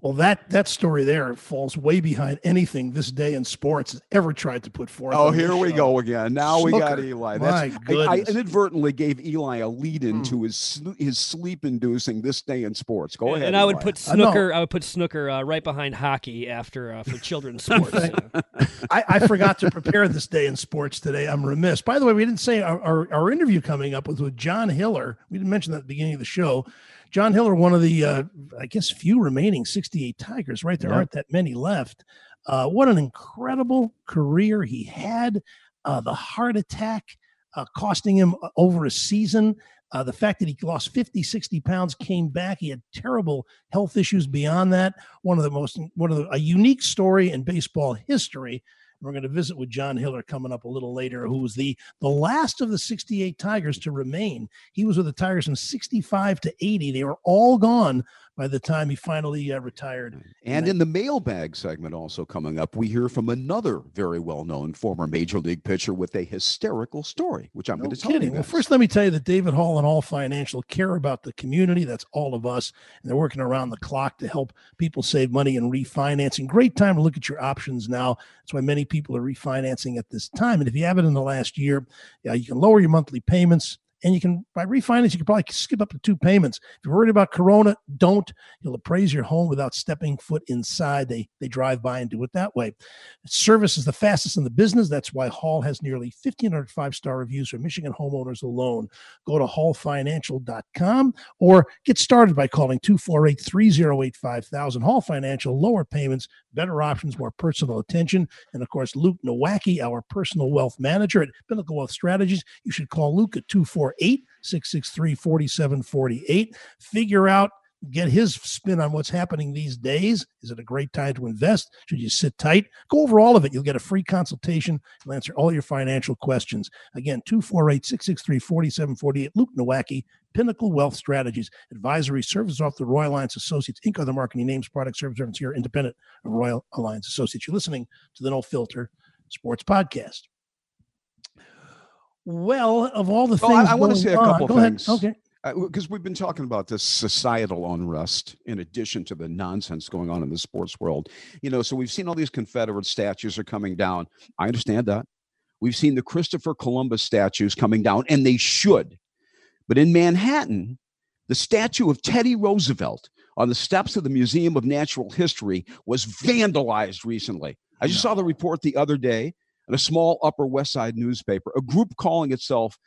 Well, that that story there falls way behind anything this day in sports has ever tried to put forth. Oh, on here this we show. go again. Now we got Snooker. Eli. My That's I, I goodness. inadvertently gave Eli a lead Hmm. into his sl- his sleep inducing this day in sports. Go and, ahead. and I would Eli. put Uh, no. snooker. I would put snooker uh, right behind hockey after uh, for children's sports. Uh, I, I forgot to prepare this day in sports today. I'm remiss. By the way, we didn't say our, our, our interview coming up was with John Hiller. We didn't mention that at the beginning of the show. John Hiller, one of the, uh, I guess, few remaining sixty-eight Tigers, right? There Yep. aren't that many left. Uh, what an incredible career he had. Uh, the heart attack uh, costing him over a season. Uh, the fact that he lost fifty, sixty pounds, came back. He had terrible health issues beyond that. One of the most, one of the, a unique story in baseball history. We're going to visit with John Hiller coming up a little later, who was the, the last of the sixty-eight Tigers to remain. He was with the Tigers from sixty-five to eighty. They were all gone by the time he finally uh, retired. And in the mailbag segment also coming up, we hear from another very well-known former major league pitcher with a hysterical story, which I'm No going to tell kidding. you. Well, guys. first, let me tell you that David Hall and All Financial care about the community. That's all of us. And they're working around the clock to help people save money and refinancing. Great time to look at your options now. That's why many people are refinancing at this time. And if you have it in the last year, yeah, you can lower your monthly payments. And you can, by refinance, you can probably skip up to two payments. If you're worried about Corona, don't. You'll appraise your home without stepping foot inside. They they drive by and do it that way. Service is the fastest in the business. That's why Hall has nearly fifteen hundred five-star reviews for Michigan homeowners alone. Go to hall financial dot com or get started by calling two four eight, three oh eight, five thousand. Hall Financial, lower payments, better options, more personal attention. And, of course, Luke Nowacki, our personal wealth manager at Pinnacle Wealth Strategies. You should call Luke at two four eight, six six three, four seven four eight. Figure out, get his spin on what's happening these days. Is it a great time to invest? Should you sit tight? Go over all of it. You'll get a free consultation. He'll answer all your financial questions. Again, two four eight, six six three, four seven four eight. Luke Nowacki, Pinnacle Wealth Strategies. Advisory services off the Royal Alliance Associates, Incorporated. Other marketing names, product service reference here, independent of Royal Alliance Associates. You're listening to the No Filter Sports Podcast. Well, of all the Well, things I, I want to going say a on- couple go things. ahead. Okay. Because we've been talking about this societal unrest in addition to the nonsense going on in the sports world. You know, so we've seen all these Confederate statues are coming down. I understand that. We've seen the Christopher Columbus statues coming down, and they should. But in Manhattan, the statue of Teddy Roosevelt on the steps of the Museum of Natural History was vandalized recently. I just No. saw the report the other day in a small Upper West Side newspaper. A group calling itself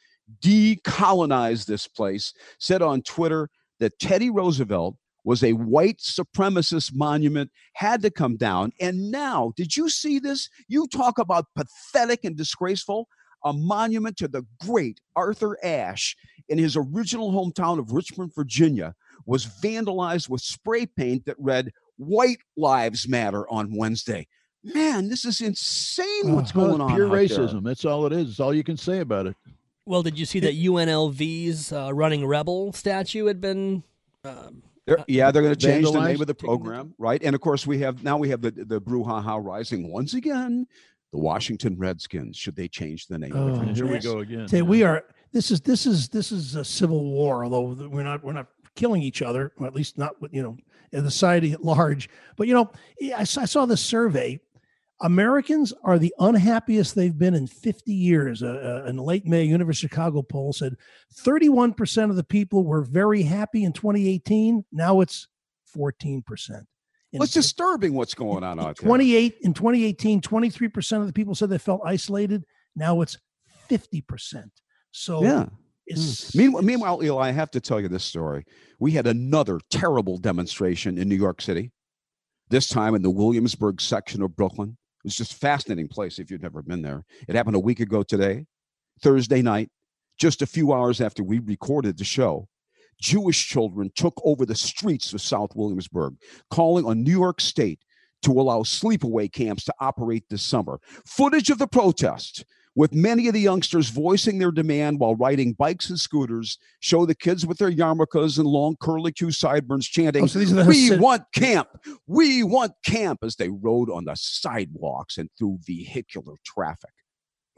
Decolonize This Place said on Twitter that Teddy Roosevelt was a white supremacist monument, had to come down. And now, did you see this? You talk about pathetic and disgraceful. A monument to the great Arthur Ashe in his original hometown of Richmond, Virginia, was vandalized with spray paint that read "White Lives Matter" on Wednesday. Man, this is insane what's Well, going on. Pure out there. racism. That's all it is. That's all you can say about it. well, did you see that U N L V's uh, Running Rebel statue had been? Um, They're, yeah, they're going to change the vandalized? name of the Taking the- program, right? And of course, we have now we have the the brouhaha rising once again. The Washington Redskins, should they change the name? Oh, of the And here we yes. go again. Say we are. This is this is this is a civil war. Although we're not we're not killing each other, or at least not with you know in the society at large. But you know, I saw, I saw this survey. Americans are the unhappiest they've been in fifty years. Uh, uh, in late May, University of Chicago poll said thirty-one percent of the people were very happy in twenty eighteen. Now it's fourteen percent. Well, it's disturbing what's going on out there. twenty-eight in twenty eighteen, twenty-three percent of the people said they felt isolated. Now it's fifty percent. So Yeah. it's Meanwhile, meanwhile, Eli, I have to tell you this story. We had another terrible demonstration in New York City, this time in the Williamsburg section of Brooklyn. It was just a fascinating place if you've never been there. It happened a week ago today, Thursday night, just a few hours after we recorded the show. Jewish children took over the streets of South Williamsburg, calling on New York State to allow sleepaway camps to operate this summer. Footage of the protest, with many of the youngsters voicing their demand while riding bikes and scooters, show the kids with their yarmulkes and long curlicue sideburns chanting, Oh, so these are the "We Hasid- want camp! We want camp!" as they rode on the sidewalks and through vehicular traffic.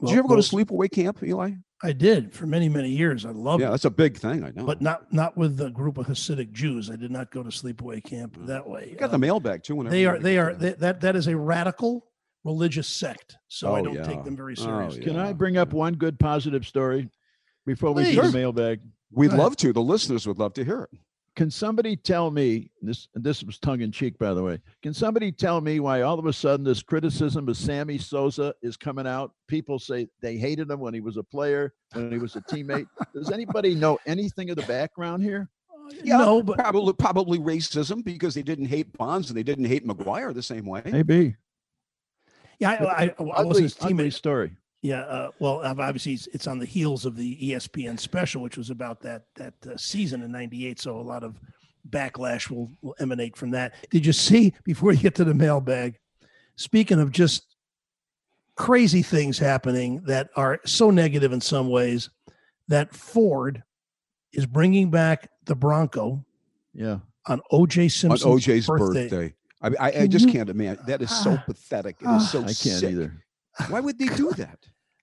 Did you ever go to sleepaway camp, Eli? I did for many, many years. I loved yeah, it. Yeah, that's a big thing, I know. But not not with a group of Hasidic Jews. I did not go to sleepaway camp mm. that way. You got um, the mailbag, too. They are, they are, they, that, that is a radical religious sect. So oh, I don't yeah. take them very seriously. Oh, yeah. Can I bring up one good positive story before Please. we do the mailbag? We'd love to. The listeners would love to hear it. Can somebody tell me, this this was tongue-in-cheek, by the way, can somebody tell me why all of a sudden this criticism of Sammy Sosa is coming out? People say they hated him when he was a player, when he was a teammate. Does anybody know anything of the background here? Yeah, no, but probably probably racism because they didn't hate Bonds and they didn't hate McGuire the same way. Maybe. Yeah, I, I, I ugly, wasn't his teammate. Ugly story. Yeah, uh, well, obviously it's on the heels of the E S P N special, which was about that that uh, season in ninety-eight. So a lot of backlash will, will emanate from that. Did you see, before you get to the mailbag, speaking of just crazy things happening that are so negative in some ways, that Ford is bringing back the Bronco yeah, on O J Simpson's on O J's birthday. birthday. I, I, I just you, can't imagine. That is so uh, pathetic. It is so I can't sick. either. Why would they do that?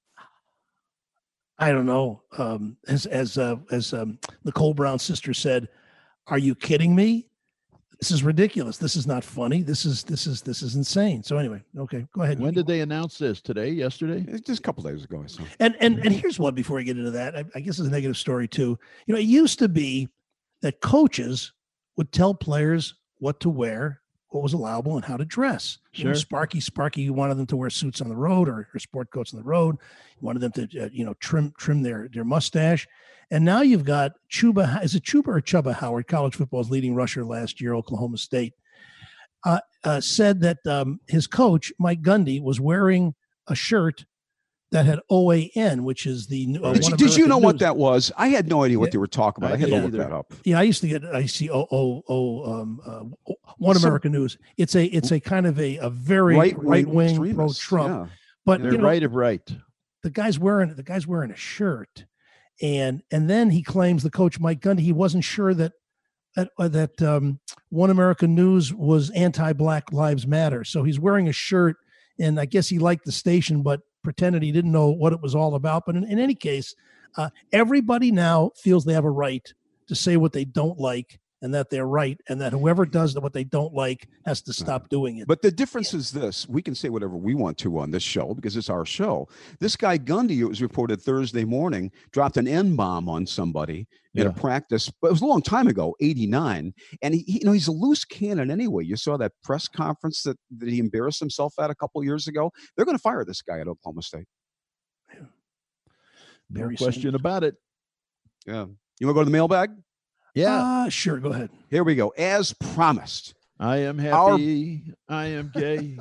I don't know. Um, as as uh, as um, Nicole Brown's sister said, "Are you kidding me? This is ridiculous. This is not funny. This is this is this is insane." So anyway, okay, go ahead. When did they announce this? Today? Yesterday? It's just a couple days ago. So. And and and here's one before I get into that. I, I guess it's a negative story too. You know, it used to be that coaches would tell players what to wear, what was allowable, and how to dress. Sure. You know, Sparky, Sparky, you wanted them to wear suits on the road or, or sport coats on the road. You wanted them to, uh, you know, trim trim their their mustache. And now you've got Chuba. Is it Chuba or Chuba Howard, college football's leading rusher last year, Oklahoma State, uh, uh, said that um, his coach, Mike Gundy, was wearing a shirt that had O A N, which is the uh, did, you, did you know News. What that was? I had no idea what yeah. they were talking about. I, I had yeah. to look that up. Yeah, I used to get I see O O O um, uh, One so, American News. It's a it's a kind of a, a very right wing pro Trump, yeah. but They're you know, right of right. The guy's wearing the guy's wearing a shirt, and and then he claims, the coach Mike Gundy, he wasn't sure that that uh, that um, One American News was anti-Black Lives Matter, so he's wearing a shirt, and I guess he liked the station, but pretended he didn't know what it was all about. But in, in any case, uh, everybody now feels they have a right to say what they don't like, and that they're right, and that whoever does what they don't like has to stop doing it. But the difference is this: we can say whatever we want to on this show because it's our show. This guy Gundy, it was reported Thursday morning, dropped an N-bomb on somebody in yeah. a practice, but it was a long time ago, eighty-nine. And he, you know, he's a loose cannon anyway. You saw that press conference that, that he embarrassed himself at a couple years ago. They're going to fire this guy at Oklahoma State. Yeah. No Very question simple. about it. Yeah. You want to go to the mailbag? Yeah, uh, sure. Go ahead. Here we go. As promised, I am happy. Our... I am gay.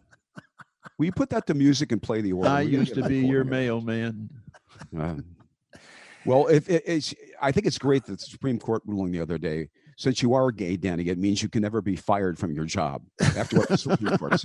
Will you put that to music and play the order? I used to be your mailman. Uh, well, if it, it's, I think it's great that the Supreme Court ruling the other day. Since you are gay, Danny, it means you can never be fired from your job after what the Supreme Court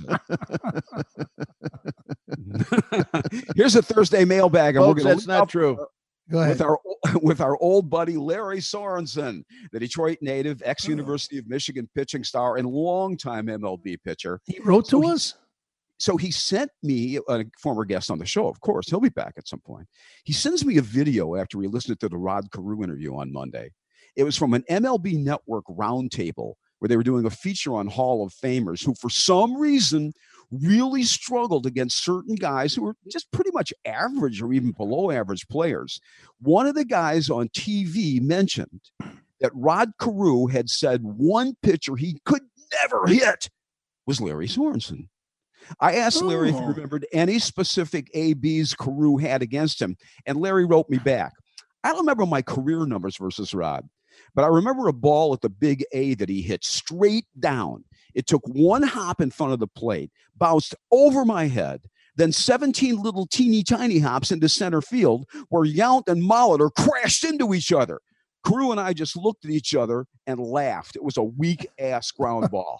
said. Here's a Thursday mailbag, and Folks, we're going to. That's not up, true. Uh, Go ahead. With our with our old buddy Larry Sorensen, the Detroit native, ex-University of Michigan pitching star and longtime M L B pitcher. He wrote to so us? He, so he sent me, a former guest on the show, of course. He'll be back at some point. He sends me a video after he listened to the Rod Carew interview on Monday. It was from an M L B Network roundtable where they were doing a feature on Hall of Famers who, for some reason, really struggled against certain guys who were just pretty much average or even below average players. One of the guys on T V mentioned that Rod Carew had said one pitcher he could never hit was Larry Sorensen. I asked oh. Larry if he remembered any specific A Bs Carew had against him, and Larry wrote me back. I don't remember my career numbers versus Rod, but I remember a ball at the big A that he hit straight down. It took one hop in front of the plate, bounced over my head, then seventeen little teeny tiny hops into center field where Yount and Molitor crashed into each other. Carew and I just looked at each other and laughed. It was a weak-ass ground ball.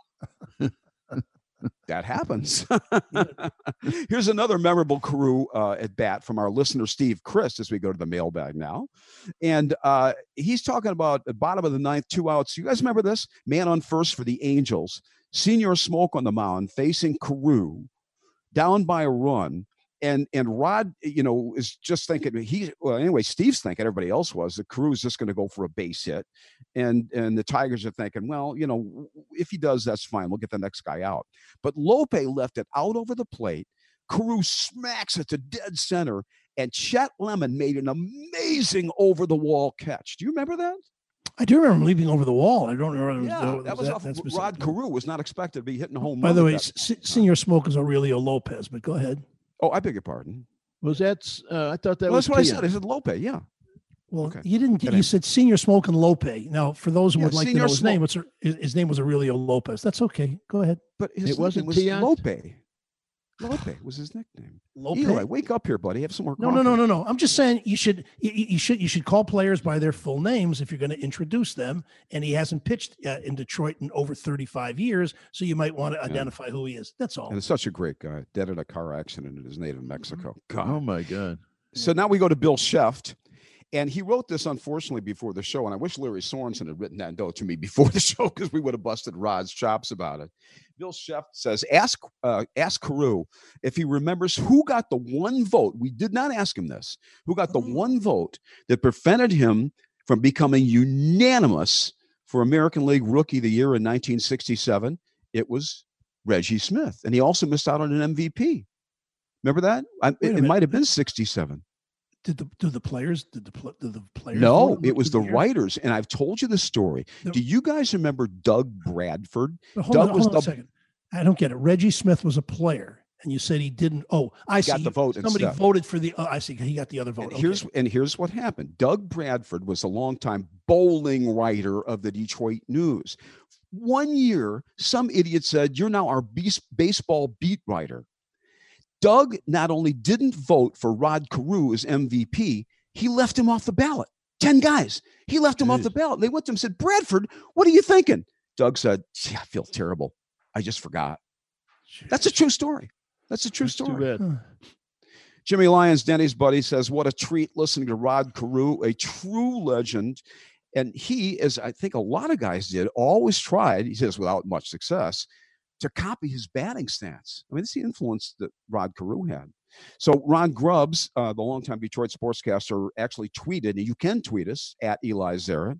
That happens. Here's another memorable Carew uh, at bat from our listener, Steve Christ, as we go to the mailbag now. And uh, he's talking about the bottom of the ninth, two outs. You guys remember this? Man on first for the Angels. Senior Smoke on the mound facing Carew, down by a run. And and Rod, you know, is just thinking he. Well, anyway, Steve's thinking, everybody else was, the Carew's just going to go for a base hit, and and the Tigers are thinking, well, you know, if he does, that's fine. We'll get the next guy out. But Lope left it out over the plate. Carew smacks it to dead center, and Chet Lemon made an amazing over the wall catch. Do you remember that? I do remember him leaping over the wall. I don't remember. Yeah, was, that was, that, off that Rod Carew was not expected to be hitting a home By run. the way, that- S- Senior Smoke is Aurelio Lopez, but go ahead. Oh, I beg your pardon. Was that? Uh, I thought that Well, was. that's what I Tia. said. I said Lope. Yeah. Well, Okay. you didn't get, Anyway. you said Senior Smoke and Lope. Now, for those who Yeah, would like to Senior know his Smoke. name, what's her, his, his name was Aurelio Lopez. That's okay. Go ahead. But his It wasn't nickname was Tiant? Lope. Lope was his nickname. Lope. Eli, wake up here, buddy. Have some more No, coffee. no, no, no, no. I'm just saying you should you, you should you should call players by their full names if you're going to introduce them. And he hasn't pitched uh, in Detroit in over thirty-five years, so you might want to identify who he is. That's all. And it's such a great guy. Dead in a car accident in his native Mexico. God. Oh my God. So now we go to Bill Sheft. And he wrote this, unfortunately, before the show. And I wish Larry Sorensen had written that note to me before the show, because we would have busted Rod's chops about it. Bill Sheft says, ask uh, ask Carew if he remembers who got the one vote. We did not ask him this. Who got the one vote that prevented him from becoming unanimous for American League Rookie of the Year in nineteen sixty-seven? It was Reggie Smith. And he also missed out on an M V P. Remember that? I, Wait a it, it minute. might have been sixty-seven. Did the do the players did the pl- did the players? No, vote it was the Rookie of year? writers. And I've told you the story. The- Do you guys remember Doug Bradford? But hold Doug on, was hold on the- a second. I don't get it. Reggie Smith was a player, and you said he didn't. Oh, I see. Got the vote Somebody instead. voted for the. Oh, I see. He got the other vote. And Okay. here's and here's what happened. Doug Bradford was a longtime bowling writer of the Detroit News. One year, some idiot said, "You're now our beast, baseball beat writer." Doug not only didn't vote for Rod Carew as M V P, he left him off the ballot. Ten guys. He left him off the Jeez. ballot. They went to him and said, "Bradford, what are you thinking?" Doug said, "Gee, I feel terrible. I just forgot." That's a true story. That's a true That's too story. bad. Huh. Jimmy Lyons, Denny's buddy, says, what a treat listening to Rod Carew, a true legend. And he, as I think a lot of guys did, always tried, he says without much success, to copy his batting stance. I mean, it's the influence that Rod Carew had. So Ron Grubbs, uh, the longtime Detroit sportscaster, actually tweeted, and you can tweet us at Eli Zarin,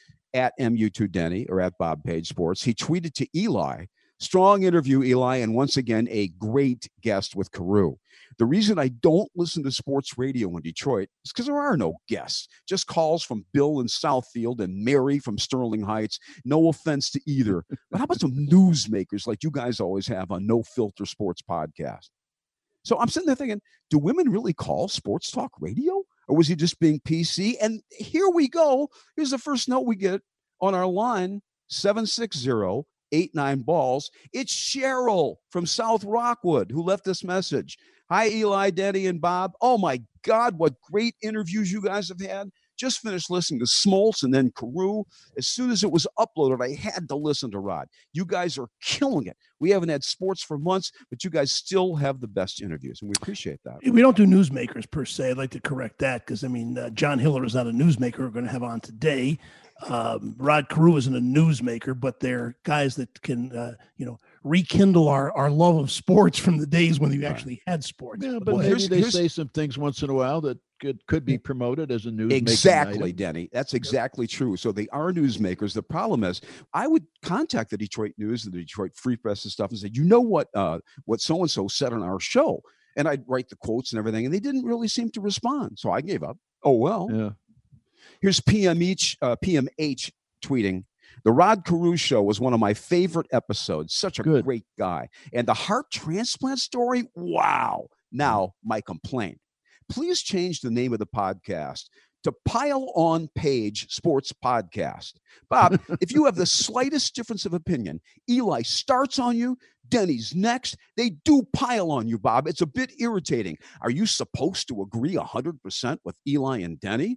at M U two Denny, or at Bob Page Sports. He tweeted to Eli, strong interview, Eli, and once again, a great guest with Carew. The reason I don't listen to sports radio in Detroit is because there are no guests, just calls from Bill in Southfield and Mary from Sterling Heights. No offense to either. But how about some newsmakers like you guys always have on No Filter Sports Podcast? So I'm sitting there thinking, do women really call sports talk radio? Or was he just being P C? And here we go. Here's the first note we get on our line, seven six zero, eight nine balls. It's Cheryl from South Rockwood who left this message. Hi, Eli, Denny, and Bob. Oh, my God, what great interviews you guys have had. Just finished listening to Smoltz and then Carew. As soon as it was uploaded, I had to listen to Rod. You guys are killing it. We haven't had sports for months, but you guys still have the best interviews, and we appreciate that. We don't do newsmakers per se. I'd like to correct that because I mean, uh, John Hiller is not a newsmaker we're going to have on today. Um, Rod Carew isn't a newsmaker, but they're guys that can, uh, you know, rekindle our, our love of sports from the days when we actually had sports. Yeah, but Well, maybe here's- they here's- say some things once in a while that could could be promoted as a news. Exactly, Denny. That's exactly true. So they are newsmakers. The problem is, I would contact the Detroit News and the Detroit Free Press and stuff and say, you know what, uh, what so and so said on our show, and I'd write the quotes and everything, and they didn't really seem to respond. So I gave up. Oh well. Yeah. Here's P M H, uh, P M H tweeting. The Rod Carew show was one of my favorite episodes. Such a Good. great guy. And the heart transplant story, wow. Now, my complaint. Please change the name of the podcast to Pile On Page Sports Podcast. Bob, if you have the slightest difference of opinion, Eli starts on you, Denny's next. They do pile on you, Bob. It's a bit irritating. Are you supposed to agree one hundred percent with Eli and Denny?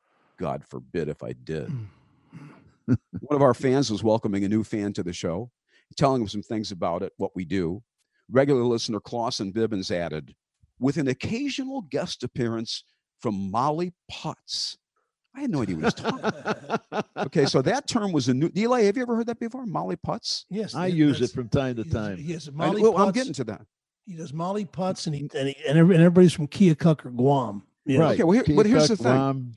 God forbid if I did. One of our fans was welcoming a new fan to the show, telling him some things about it, what we do. Regular listener Clausen Bibbins added, with an occasional guest appearance from Molly Potts. I had no idea what he was talking about. Okay, so that term was a new. Eli, have you ever heard that before? Molly Potts? Yes, I that- use it that's- from time to yes, time. Yes, I, Molly well, I'm Potts- getting to that. He does Molly putts, and he and, he, and everybody's from Keokuk or Guam. Yeah. Right. Okay, well, here, but here's the Keokuk, thing. Guam.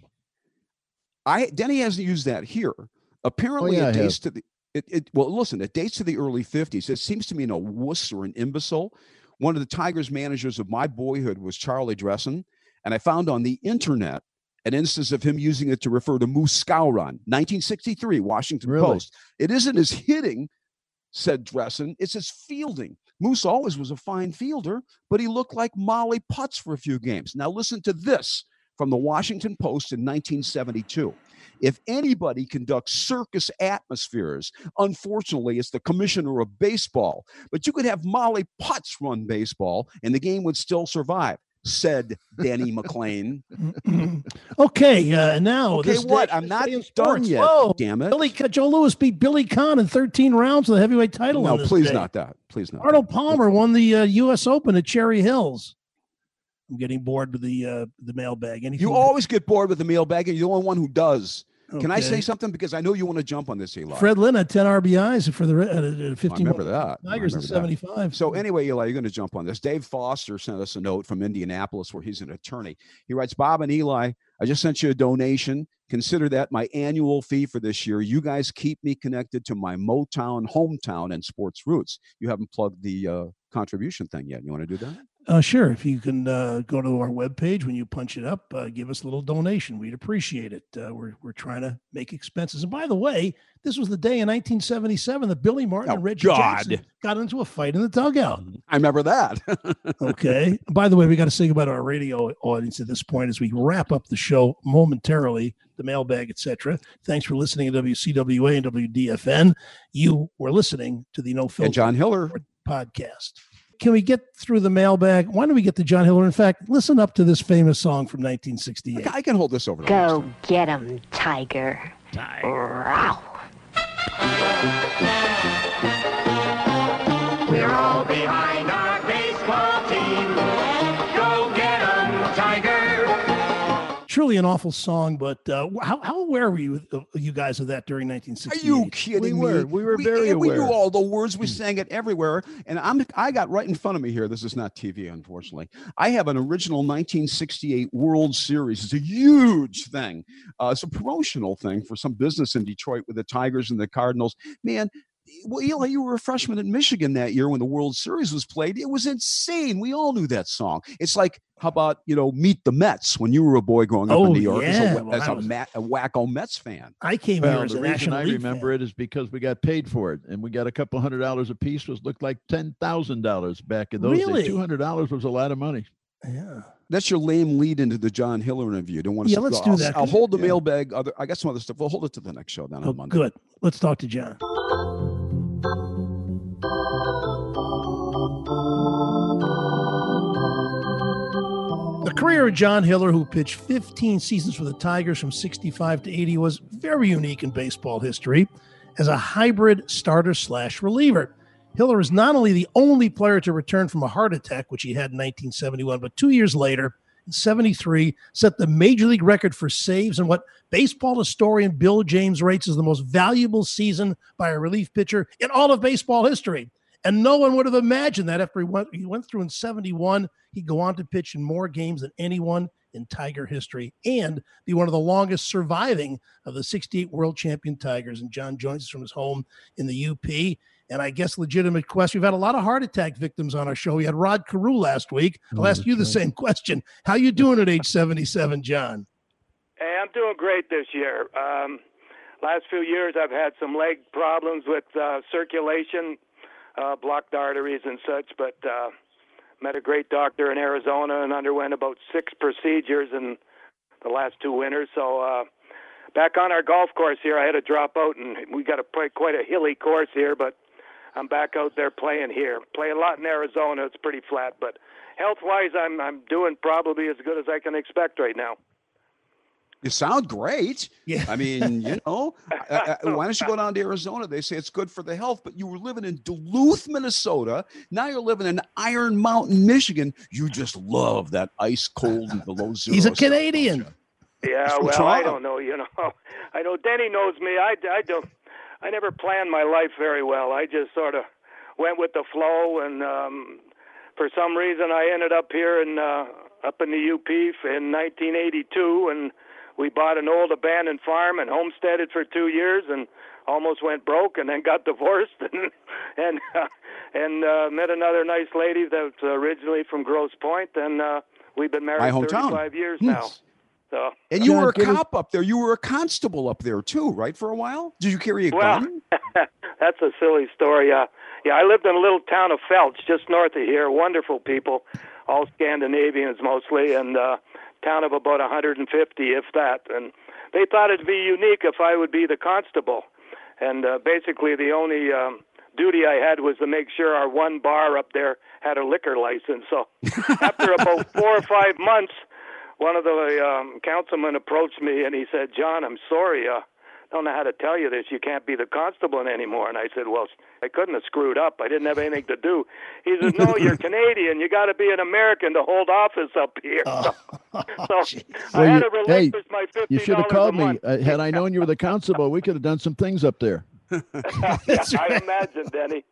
I Denny hasn't used that here. Apparently, Oh, yeah, it I dates to the it, it. Well, listen, it dates to the early fifties. It seems to me a wuss or an imbecile. One of the Tigers managers of my boyhood was Charlie Dressen, and I found on the internet an instance of him using it to refer to Moose Skowron, nineteen sixty-three, Washington Really? Post. It isn't his hitting, said Dressen. It's his fielding. Moose always was a fine fielder, but he looked like Molly putts for a few games. Now listen to this from the Washington Post in nineteen seventy-two. If anybody conducts circus atmospheres, unfortunately, it's the commissioner of baseball. But you could have Molly Putz run baseball, and the game would still survive, said Denny McLean. Okay, uh, now Okay, this what? day- I'm this not day in done sports. yet. Whoa. Damn it! Billy, Joe Louis beat Billy Conn in thirteen rounds with a heavyweight title. No, on this please day. not that. Please not. Arnold that. Palmer won the uh, U S Open at Cherry Hills. I'm getting bored with the uh, the mailbag. Anything You always get bored with the mailbag, and you're the only one who does. Can I Okay. say something? Because I know you want to jump on this, Eli. Fred Lynn had ten R B Is for the uh, I fifteen. remember that. I Tigers in remember that. seventy-five. So anyway, Eli, you're going to jump on this. Dave Foster sent us a note from Indianapolis where he's an attorney. He writes, Bob and Eli, I just sent you a donation. Consider that my annual fee for this year. You guys keep me connected to my Motown hometown and sports roots. You haven't plugged the uh, contribution thing yet. You want to do that? Uh, sure. If you can uh, go to our webpage when you punch it up, uh, give us a little donation. We'd appreciate it. Uh, we're we're trying to make expenses. And by the way, this was the day in nineteen seventy-seven that Billy Martin Oh, and Reggie God. Jackson got into a fight in the dugout. I remember that. Okay. By the way, we got to say goodbye to our radio audience at this point as we wrap up the show momentarily, the mailbag, et cetera. Thanks for listening to W C W A and W D F N. You were listening to the No Filter And John Hiller. podcast. Can we get through the mailbag? Why don't we get to John Hiller? In fact, listen up to this famous song from nineteen sixty-eight. I can hold this over. to Go next time. get 'em, Tiger. Row. We're all behind our baseball team. Go get 'em, Tiger. Truly an awful song, but uh, how, how aware were you, uh, you guys of that during nineteen Are sixty-eight? you kidding We me? were. We were very and we aware. knew all the words. We sang it everywhere. And I'm I got right in front of me here. This is not T V, unfortunately. I have an original nineteen sixty-eight World Series. It's a huge thing. Uh, it's a promotional thing for some business in Detroit with the Tigers and the Cardinals. Man, well, Eli, you were a freshman at Michigan that year when the World Series was played. It was insane. We all knew that song. It's like, how about, you know, Meet the Mets when you were a boy growing up Oh, in New York as yeah. a, Well, as I a, was- Met, a wacko Mets fan. I came Well, here as the a reason National I League remember fan. it is because we got paid for it, and we got a couple hundred dollars a piece. Was looked like ten thousand dollars back in those Really? days. Two hundred dollars was a lot of money. Yeah. That's your lame lead into the John Hiller interview. Don't want to Yeah, let's do I'll, that, I'll 'cause- hold the yeah. mailbag. Other, I got some other stuff. We'll hold it to the next show down Oh, on Monday. good. Let's talk to John. The career of John Hiller, who pitched fifteen seasons for the Tigers from sixty-five to eighty, was very unique in baseball history as a hybrid starter slash reliever. Hiller is not only the only player to return from a heart attack, which he had in nineteen seventy-one, but two years later, in seventy-three, set the major league record for saves in what baseball historian Bill James rates as the most valuable season by a relief pitcher in all of baseball history. And no one would have imagined that after he went, he went through in seventy-one, he'd go on to pitch in more games than anyone in Tiger history and be one of the longest surviving of the sixty-eight world champion Tigers. And John joins us from his home in the U P. And I guess legitimate question. We've had a lot of heart attack victims on our show. We had Rod Carew last week. I'll Oh, ask you the that's right. same question. How you doing at age seventy-seven, John? Hey, I'm doing great this year. Um, last few years, I've had some leg problems with uh, circulation, uh, blocked arteries and such, but uh, met a great doctor in Arizona and underwent about six procedures in the last two winters. So uh, back on our golf course here, I had to drop out, and we got a play quite a hilly course here, but I'm back out there playing here. Play a lot in Arizona. It's pretty flat, but health-wise, I'm I'm doing probably as good as I can expect right now. You sound great. Yeah. I mean, you know, I, I, why don't you go down to Arizona? They say it's good for the health, but you were living in Duluth, Minnesota. Now you're living in Iron Mountain, Michigan. You just love that ice cold and below zero. He's a stuff, don't Canadian. you? Yeah, From well, I Toronto. don't know. You know, I know Denny knows me. I, I don't. I never planned my life very well. I just sort of went with the flow, and um, for some reason, I ended up here in uh, up in the U P in nineteen eighty-two, and we bought an old abandoned farm and homesteaded for two years, and almost went broke, and then got divorced, and and uh, and uh, met another nice lady that's originally from Grosse Pointe, and uh, we've been married My hometown. thirty-five years Yes. now. So. And you John, were a give us- cop up there. You were a constable up there too, right? For a while. Did you carry a Well, gun? that's a silly story. Uh, yeah, I lived in a little town of Felch, just north of here. Wonderful people, all Scandinavians mostly, and uh, town of about one hundred fifty, if that. And they thought it'd be unique if I would be the constable. And uh, basically, the only um, duty I had was to make sure our one bar up there had a liquor license. So after about four or five months, one of the um, councilmen approached me, and he said, "John, I'm sorry. Uh, don't know how to tell you this. You can't be the constable anymore." And I said, "Well, I couldn't have screwed up. I didn't have anything to do." He said, "No, you're Canadian. You got to be an American to hold office up here." Oh, So geez. I Well, had you- to relinquish my fifty dollars You should have called a me. month. Uh, had I known you were the constable, we could have done some things up there. Yeah, I imagine, Denny.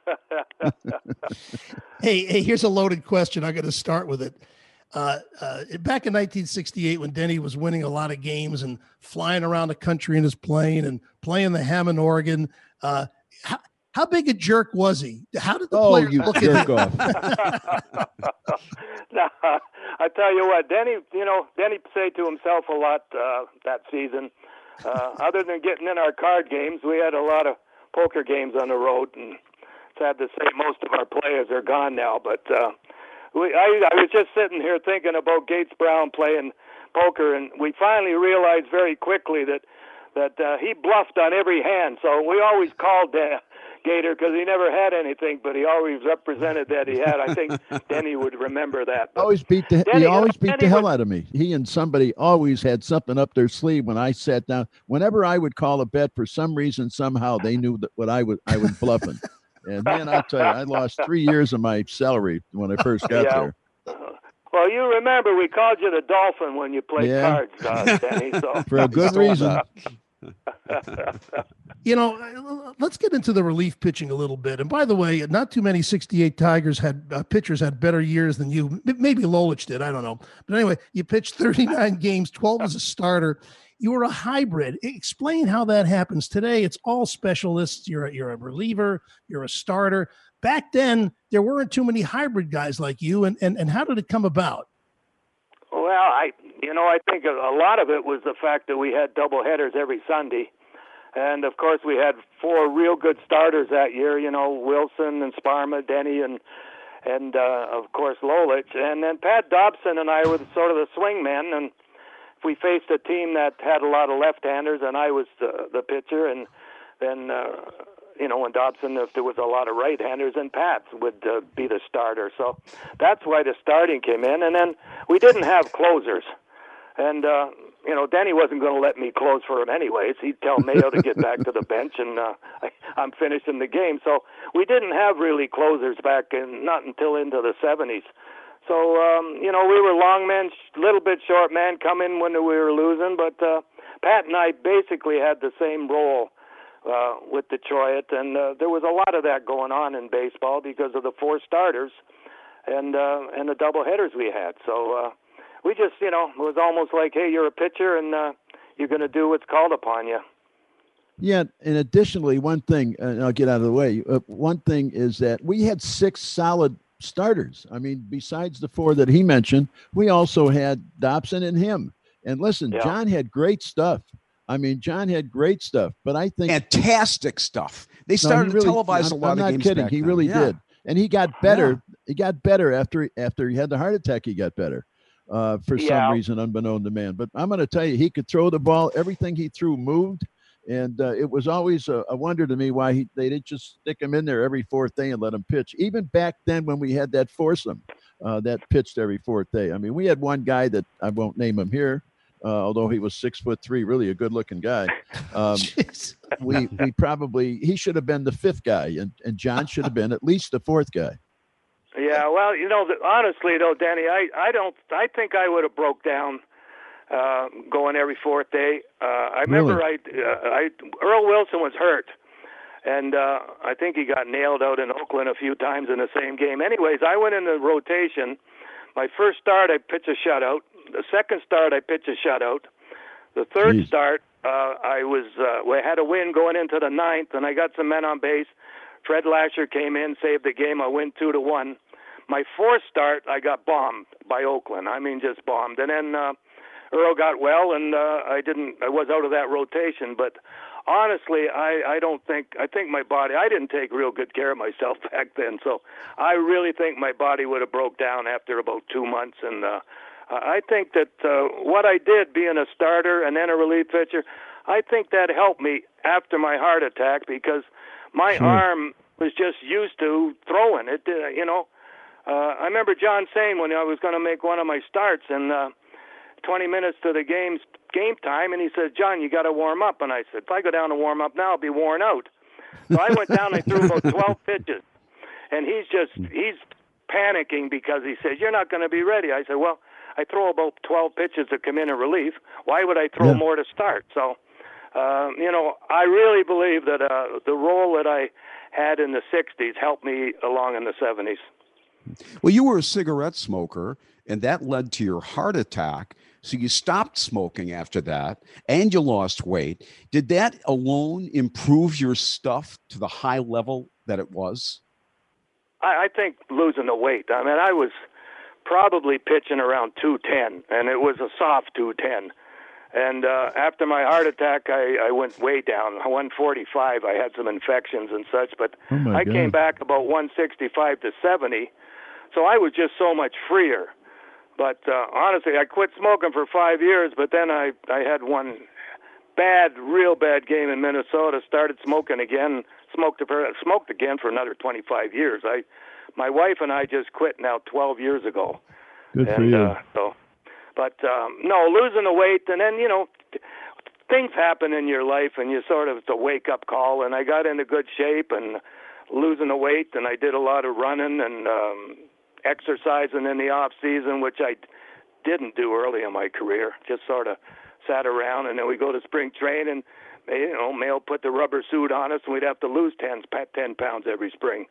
Hey, hey, here's a loaded question. I'm going to start with it. Uh, uh, back in nineteen sixty-eight, when Denny was winning a lot of games and flying around the country in his plane and playing the Hammond organ, uh, how, how big a jerk was he? How did the Oh, players you look jerk at him? off. No, I tell you what, Denny. You know, Denny said to himself a lot uh, that season. Uh, other than getting in our card games, we had a lot of poker games on the road, and sad to say, most of our players are gone now. But uh, we, I, I was just sitting here thinking about Gates Brown playing poker, and we finally realized very quickly that that uh, he bluffed on every hand. So we always called uh, Gator because he never had anything, but he always represented that he had. I think Denny would remember that. But Always beat the Denny, he always beat Denny the hell was- out of me. He and somebody always had something up their sleeve when I sat down. Whenever I would call a bet, for some reason, somehow they knew that what I was I was bluffing. And man, I'll tell you, I lost three years of my salary when I first got Yeah. there. Well, you remember we called you the Dolphin when you played Yeah. cards, uh, Denny. So For a good Stole reason. that. You know, let's get into the relief pitching a little bit. And by the way, not too many sixty-eight Tigers had uh, pitchers had better years than you. M- Maybe Lolich did. I don't know. But anyway, you pitched thirty-nine games, twelve as a starter. You were a hybrid. Explain how that happens. Today, it's all specialists. You're a, you're a reliever. You're a starter. Back then, there weren't too many hybrid guys like you. And and, and how did it come about? Well, I, you know, I think a, a lot of it was the fact that we had double headers every Sunday, and of course we had four real good starters that year. You know, Wilson and Sparma, Denny, and and uh, of course Lolich, and then Pat Dobson and I were the, sort of the swingmen. And if we faced a team that had a lot of left-handers, and I was the, the pitcher, and then. Uh, You know, when Dobson, if there was a lot of right-handers, and Pat would uh, be the starter. So that's why the starting came in. And then we didn't have closers. And, uh, you know, Denny wasn't going to let me close for him anyways. He'd tell Mayo to get back to the bench, and uh, I, I'm finishing the game. So we didn't have really closers back in, not until into the seventies. So, um, you know, we were long men, a little bit short men, come in when we were losing. But uh, Pat and I basically had the same role. Uh, with Detroit, and uh, there was a lot of that going on in baseball because of the four starters and uh, and the double headers we had. So uh, we just, you know, it was almost like, hey, you're a pitcher, and uh, you're going to do what's called upon you. Yeah, and additionally, one thing, and I'll get out of the way. Uh, one thing is that we had six solid starters. I mean, besides the four that he mentioned, we also had Dobson and him. And listen, Yeah. John had great stuff. I mean, John had great stuff, but I think Fantastic stuff. They No, he started really- to televise I'm, a lot I'm of not games kidding. back He then. really Yeah. did, and he got better. Yeah. He got better after after he had the heart attack. He got better uh, for Yeah. some reason, unbeknown to man. But I'm going to tell you, he could throw the ball. Everything he threw moved, and uh, it was always a, a wonder to me why he, they didn't just stick him in there every fourth day and let him pitch. Even back then, when we had that foursome uh, that pitched every fourth day. I mean, we had one guy that I won't name him here. Uh, although he was six foot three, really a good looking guy. Um, Jeez. we we probably he should have been the fifth guy, and, and John should have been at least the fourth guy. Yeah, well, you know, the, honestly though, Danny, I, I don't, I think I would have broke down uh, going every fourth day. Uh, I remember Really? I, uh, I Earl Wilson was hurt, And uh, I think he got nailed out in Oakland a few times in the same game. Anyways, I went into rotation. My first start, I pitched a shutout. The second start, I pitched a shutout. The third Jeez. start, uh, I was uh, we had a win going into the ninth, and I got some men on base. Fred Lasher came in, saved the game. I win two to one. My fourth start, I got bombed by Oakland. I mean, just bombed. And then uh, Earl got well, and uh, I didn't. I was out of that rotation. But honestly, I, I don't think. I think my body. I didn't take real good care of myself back then. So I really think my body would have broke down after about two months. And uh, I think that uh, what I did, being a starter and then a relief pitcher, I think that helped me after my heart attack because my Sure. arm was just used to throwing it. Uh, you know, uh, I remember John saying when I was going to make one of my starts and. Uh, twenty minutes to the game's game time, and he said, John, you got to warm up. And I said, if I go down and warm up now, I'll be worn out. So I went down and threw about twelve pitches. And he's just, he's panicking because he says, you're not going to be ready. I said, well, I throw about twelve pitches to come in in relief. Why would I throw Yeah. more to start? So, uh, you know, I really believe that uh, the role that I had in the sixties helped me along in the seventies. Well, you were a cigarette smoker, and that led to your heart attack. So you stopped smoking after that, and you lost weight. Did that alone improve your stuff to the high level that it was? I, I think losing the weight. I mean, I was probably pitching around two ten, and it was a soft two ten. And uh, after my heart attack, I, I went way down, one forty-five. I had some infections and such, but Oh, my I God. came back about one sixty-five to seventy. So I was just so much freer. But uh, honestly, I quit smoking for five years, but then I, I had one bad, real bad game in Minnesota, started smoking again, smoked, for, smoked again for another twenty-five years. I, my wife and I just quit now twelve years ago. Good for and, you. Uh, so, but um, no, losing the weight, and then, you know, th- things happen in your life, and you sort of, it's a wake-up call, and I got into good shape, and losing the weight, and I did a lot of running and um, exercising in the off season, which I didn't do early in my career. Just sort of sat around, and then we go to spring training. You know, Mail put the rubber suit on us, and we'd have to lose ten, ten pounds every spring.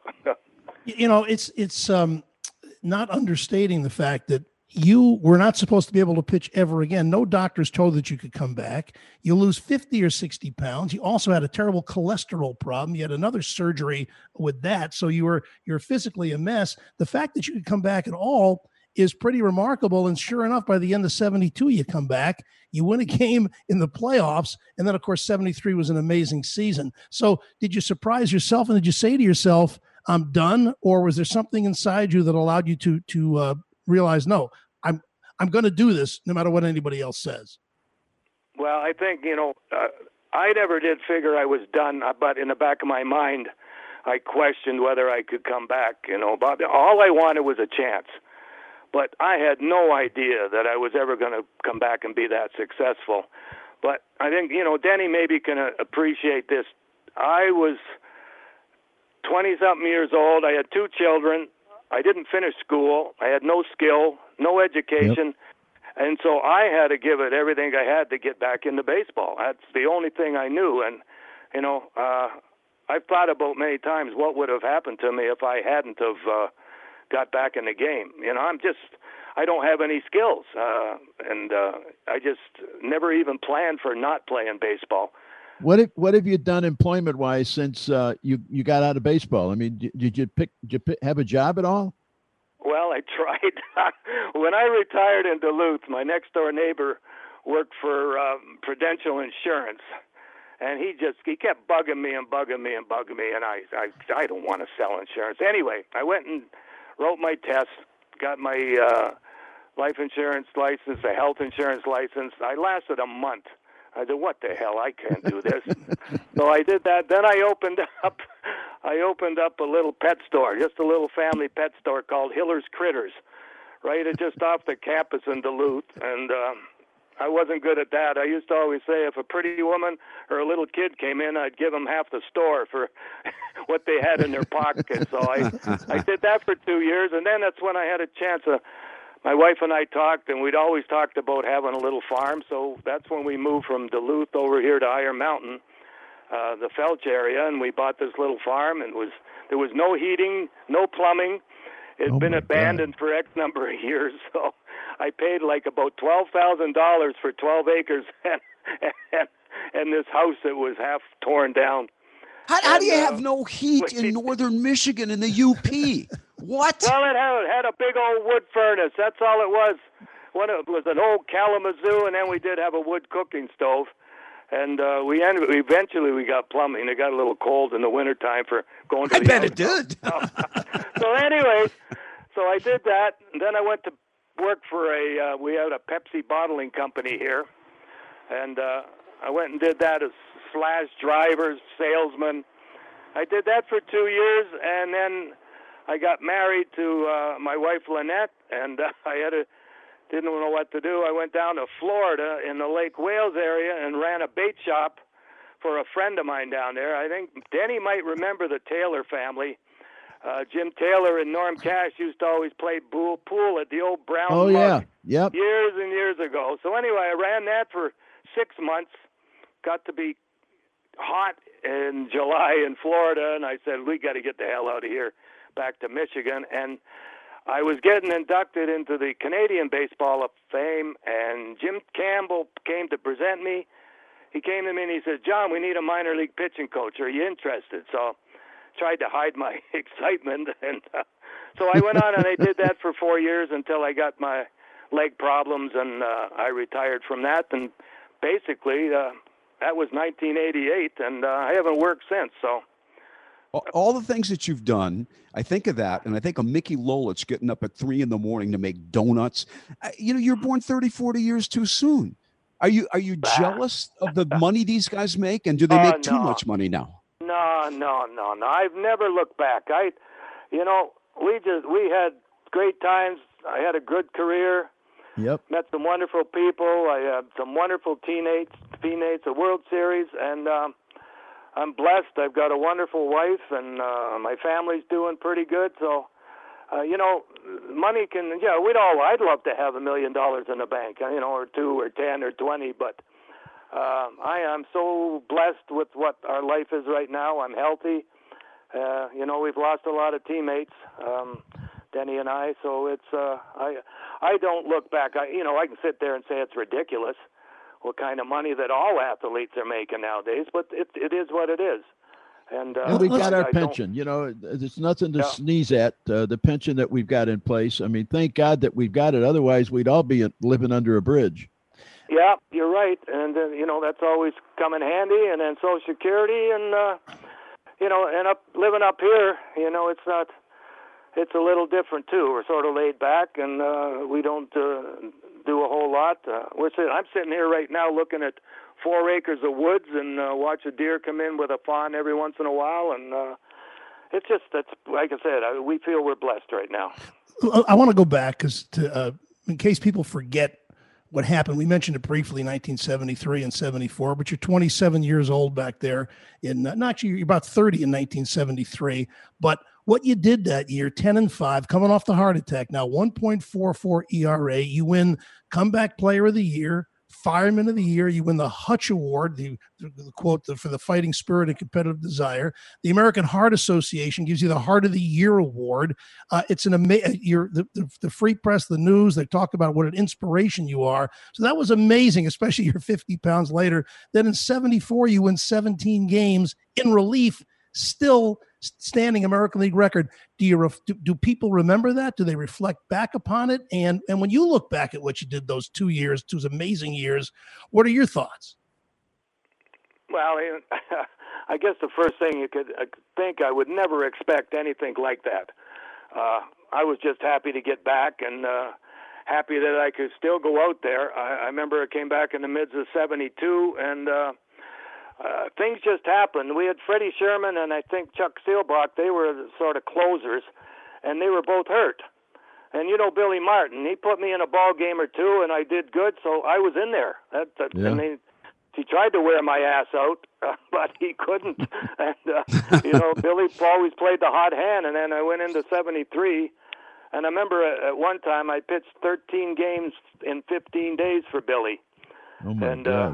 You know, it's it's um, not understating the fact that you were not supposed to be able to pitch ever again. No doctors told that you could come back. You lose fifty or sixty pounds. You also had a terrible cholesterol problem. You had another surgery with that. So you were, you're physically a mess. The fact that you could come back at all is pretty remarkable. And sure enough, by the end of seventy-two, you come back, you win a game in the playoffs. And then of course, seventy-three was an amazing season. So did you surprise yourself? And did you say to yourself, I'm done? Or was there something inside you that allowed you to, to, uh, realize, no, I'm I'm going to do this no matter what anybody else says? Well, I think, you know, uh, I never did figure I was done, uh, but in the back of my mind, I questioned whether I could come back, you know. But all I wanted was a chance. But I had no idea that I was ever going to come back and be that successful. But I think, you know, Denny maybe can uh, appreciate this. I was twenty-something years old. I had two children. I didn't finish school. I had no skill, no education. Yep. And so I had to give it everything I had to get back into baseball. That's the only thing I knew. And, you know, uh, I've thought about many times what would have happened to me if I hadn't have uh, got back in the game. You know, I'm just, I don't have any skills. Uh, and uh, I just never even planned for not playing baseball. What have what have you done employment wise since uh, you you got out of baseball? I mean, did, did you pick did you pick, have a job at all? Well, I tried. When I retired in Duluth, my next door neighbor worked for um, Prudential Insurance, and he just he kept bugging me and bugging me and bugging me, and I I I don't want to sell insurance anyway. I went and wrote my test, got my uh, life insurance license, a health insurance license. I lasted a month. I said, what the hell? I can't do this. So I did that. Then I opened up, I opened up a little pet store, just a little family pet store called Hiller's Critters, right just off the campus in Duluth. And um, I wasn't good at that. I used to always say if a pretty woman or a little kid came in, I'd give them half the store for what they had in their pocket. So I, I did that for two years, and then that's when I had a chance of. My wife and I talked, and we'd always talked about having a little farm, so that's when we moved from Duluth over here to Iron Mountain. uh, the Felch area, and we bought this little farm, and it was there was no heating, no plumbing. It had Oh been my abandoned for X number of years, so I paid like about twelve thousand dollars for twelve acres and, and and this house that was half torn down. How, how do you And, uh, have no heat in wait. northern Michigan in the U P? What? Well, it had, it had a big old wood furnace. That's all it was. One it was an old Kalamazoo, and then we did have a wood cooking stove. And uh, we ended. Eventually, we got plumbing. It got a little cold in the wintertime for going to I the bet it outdoors. did. So, anyways, so I did that, and then I went to work for a. Uh, we had a Pepsi bottling company here, and uh, I went and did that as slash driver, salesman. I did that for two years, and then I got married to uh, my wife Lynette, and uh, I had a. Didn't know what to do. I went down to Florida in the Lake Wales area and ran a bait shop for a friend of mine down there. I think Denny might remember the Taylor family. Uh, Jim Taylor and Norm Cash used to always play pool, pool at the old Brown Oh, Mug yeah. Yep. years and years ago. So anyway, I ran that for six months. Got to be hot in July in Florida, and I said, we got to get the hell out of here, back to Michigan. And I was getting inducted into the Canadian Baseball of Fame, and Jim Campbell came to present me. He came to me and he said, John, we need a minor league pitching coach. Are you interested? So I tried to hide my excitement. And uh, so I went on and I did that for four years until I got my leg problems, and uh, I retired from that. And basically, uh, that was nineteen eighty-eight, and uh, I haven't worked since. So. All the things that you've done, I think of that, and I think of Mickey Lolich getting up at three in the morning to make donuts. Uh, You know, you're born thirty, forty years too soon. Are you are you jealous of the money these guys make, and do they Oh, make too no. much money now? No, no, no, no. I've never looked back. I, you know, we just we had great times. I had a good career. Yep. Met some wonderful people. I had some wonderful teammates, teammates, a World Series, and um, I'm blessed. I've got a wonderful wife, and uh, my family's doing pretty good. So, uh, you know, money can. Yeah, we'd all. I'd love to have a million dollars in the bank, you know, or two, or ten, or twenty. But uh, I am so blessed with what our life is right now. I'm healthy. Uh, you know, we've lost a lot of teammates, um, Denny and I. So it's. Uh, I. I don't look back. I. You know, I can sit there and say it's ridiculous what kind of money that all athletes are making nowadays, but it it is what it is. And, uh, And we got I- our I don't- pension. You know, it's nothing to Yeah. sneeze at, uh, the pension that we've got in place. I mean, thank God that we've got it. Otherwise, we'd all be living under a bridge. Yeah, you're right, and uh, you know that's always come in handy. And then Social Security, and uh, you know, and up living up here, you know, it's not. It's a little different too. We're sort of laid back, and uh, we don't uh, do a whole lot. Uh, we're sitting, I'm sitting here right now looking at four acres of woods and uh, watch a deer come in with a fawn every once in a while, and uh, it's just that's like I said. I, we feel we're blessed right now. I want to go back because to uh, in case people forget what happened. We mentioned it briefly, nineteen seventy-three and seventy-four, but you're twenty-seven years old back there. In uh, not actually, you're about thirty in nineteen seventy-three. But what you did that year, ten and five, coming off the heart attack, now one point four four E R A. You win Comeback Player of the Year, Fireman of the Year. You win the Hutch Award, the, the, the quote the, for the fighting spirit and competitive desire. The American Heart Association gives you the Heart of the Year award. Uh, it's an amazing. You're the, the the Free Press, the news. They talk about what an inspiration you are. So that was amazing, especially you're fifty pounds later. Then in seventy-four, you win seventeen games in relief, still standing American League record. Do you ref, do, do people remember that? Do they reflect back upon it? And and when you look back at what you did those two years, two amazing years, what are your thoughts? Well, I guess the first thing you could think, I would never expect anything like that. Uh, I was just happy to get back and uh, happy that I could still go out there. I, I remember I came back in the mids of seventy-two, and uh, uh, things just happened. We had Freddie Sherman and I think Chuck Seelbach. They were the sort of closers, and they were both hurt. And you know Billy Martin, he put me in a ball game or two, and I did good, so I was in there. That, that, Yeah. and they, he tried to wear my ass out, uh, but he couldn't. and uh, you know, Billy always played the hot hand. And then I went into seventy-three, and I remember at, at one time I pitched thirteen games in fifteen days for Billy. Oh my and God. uh,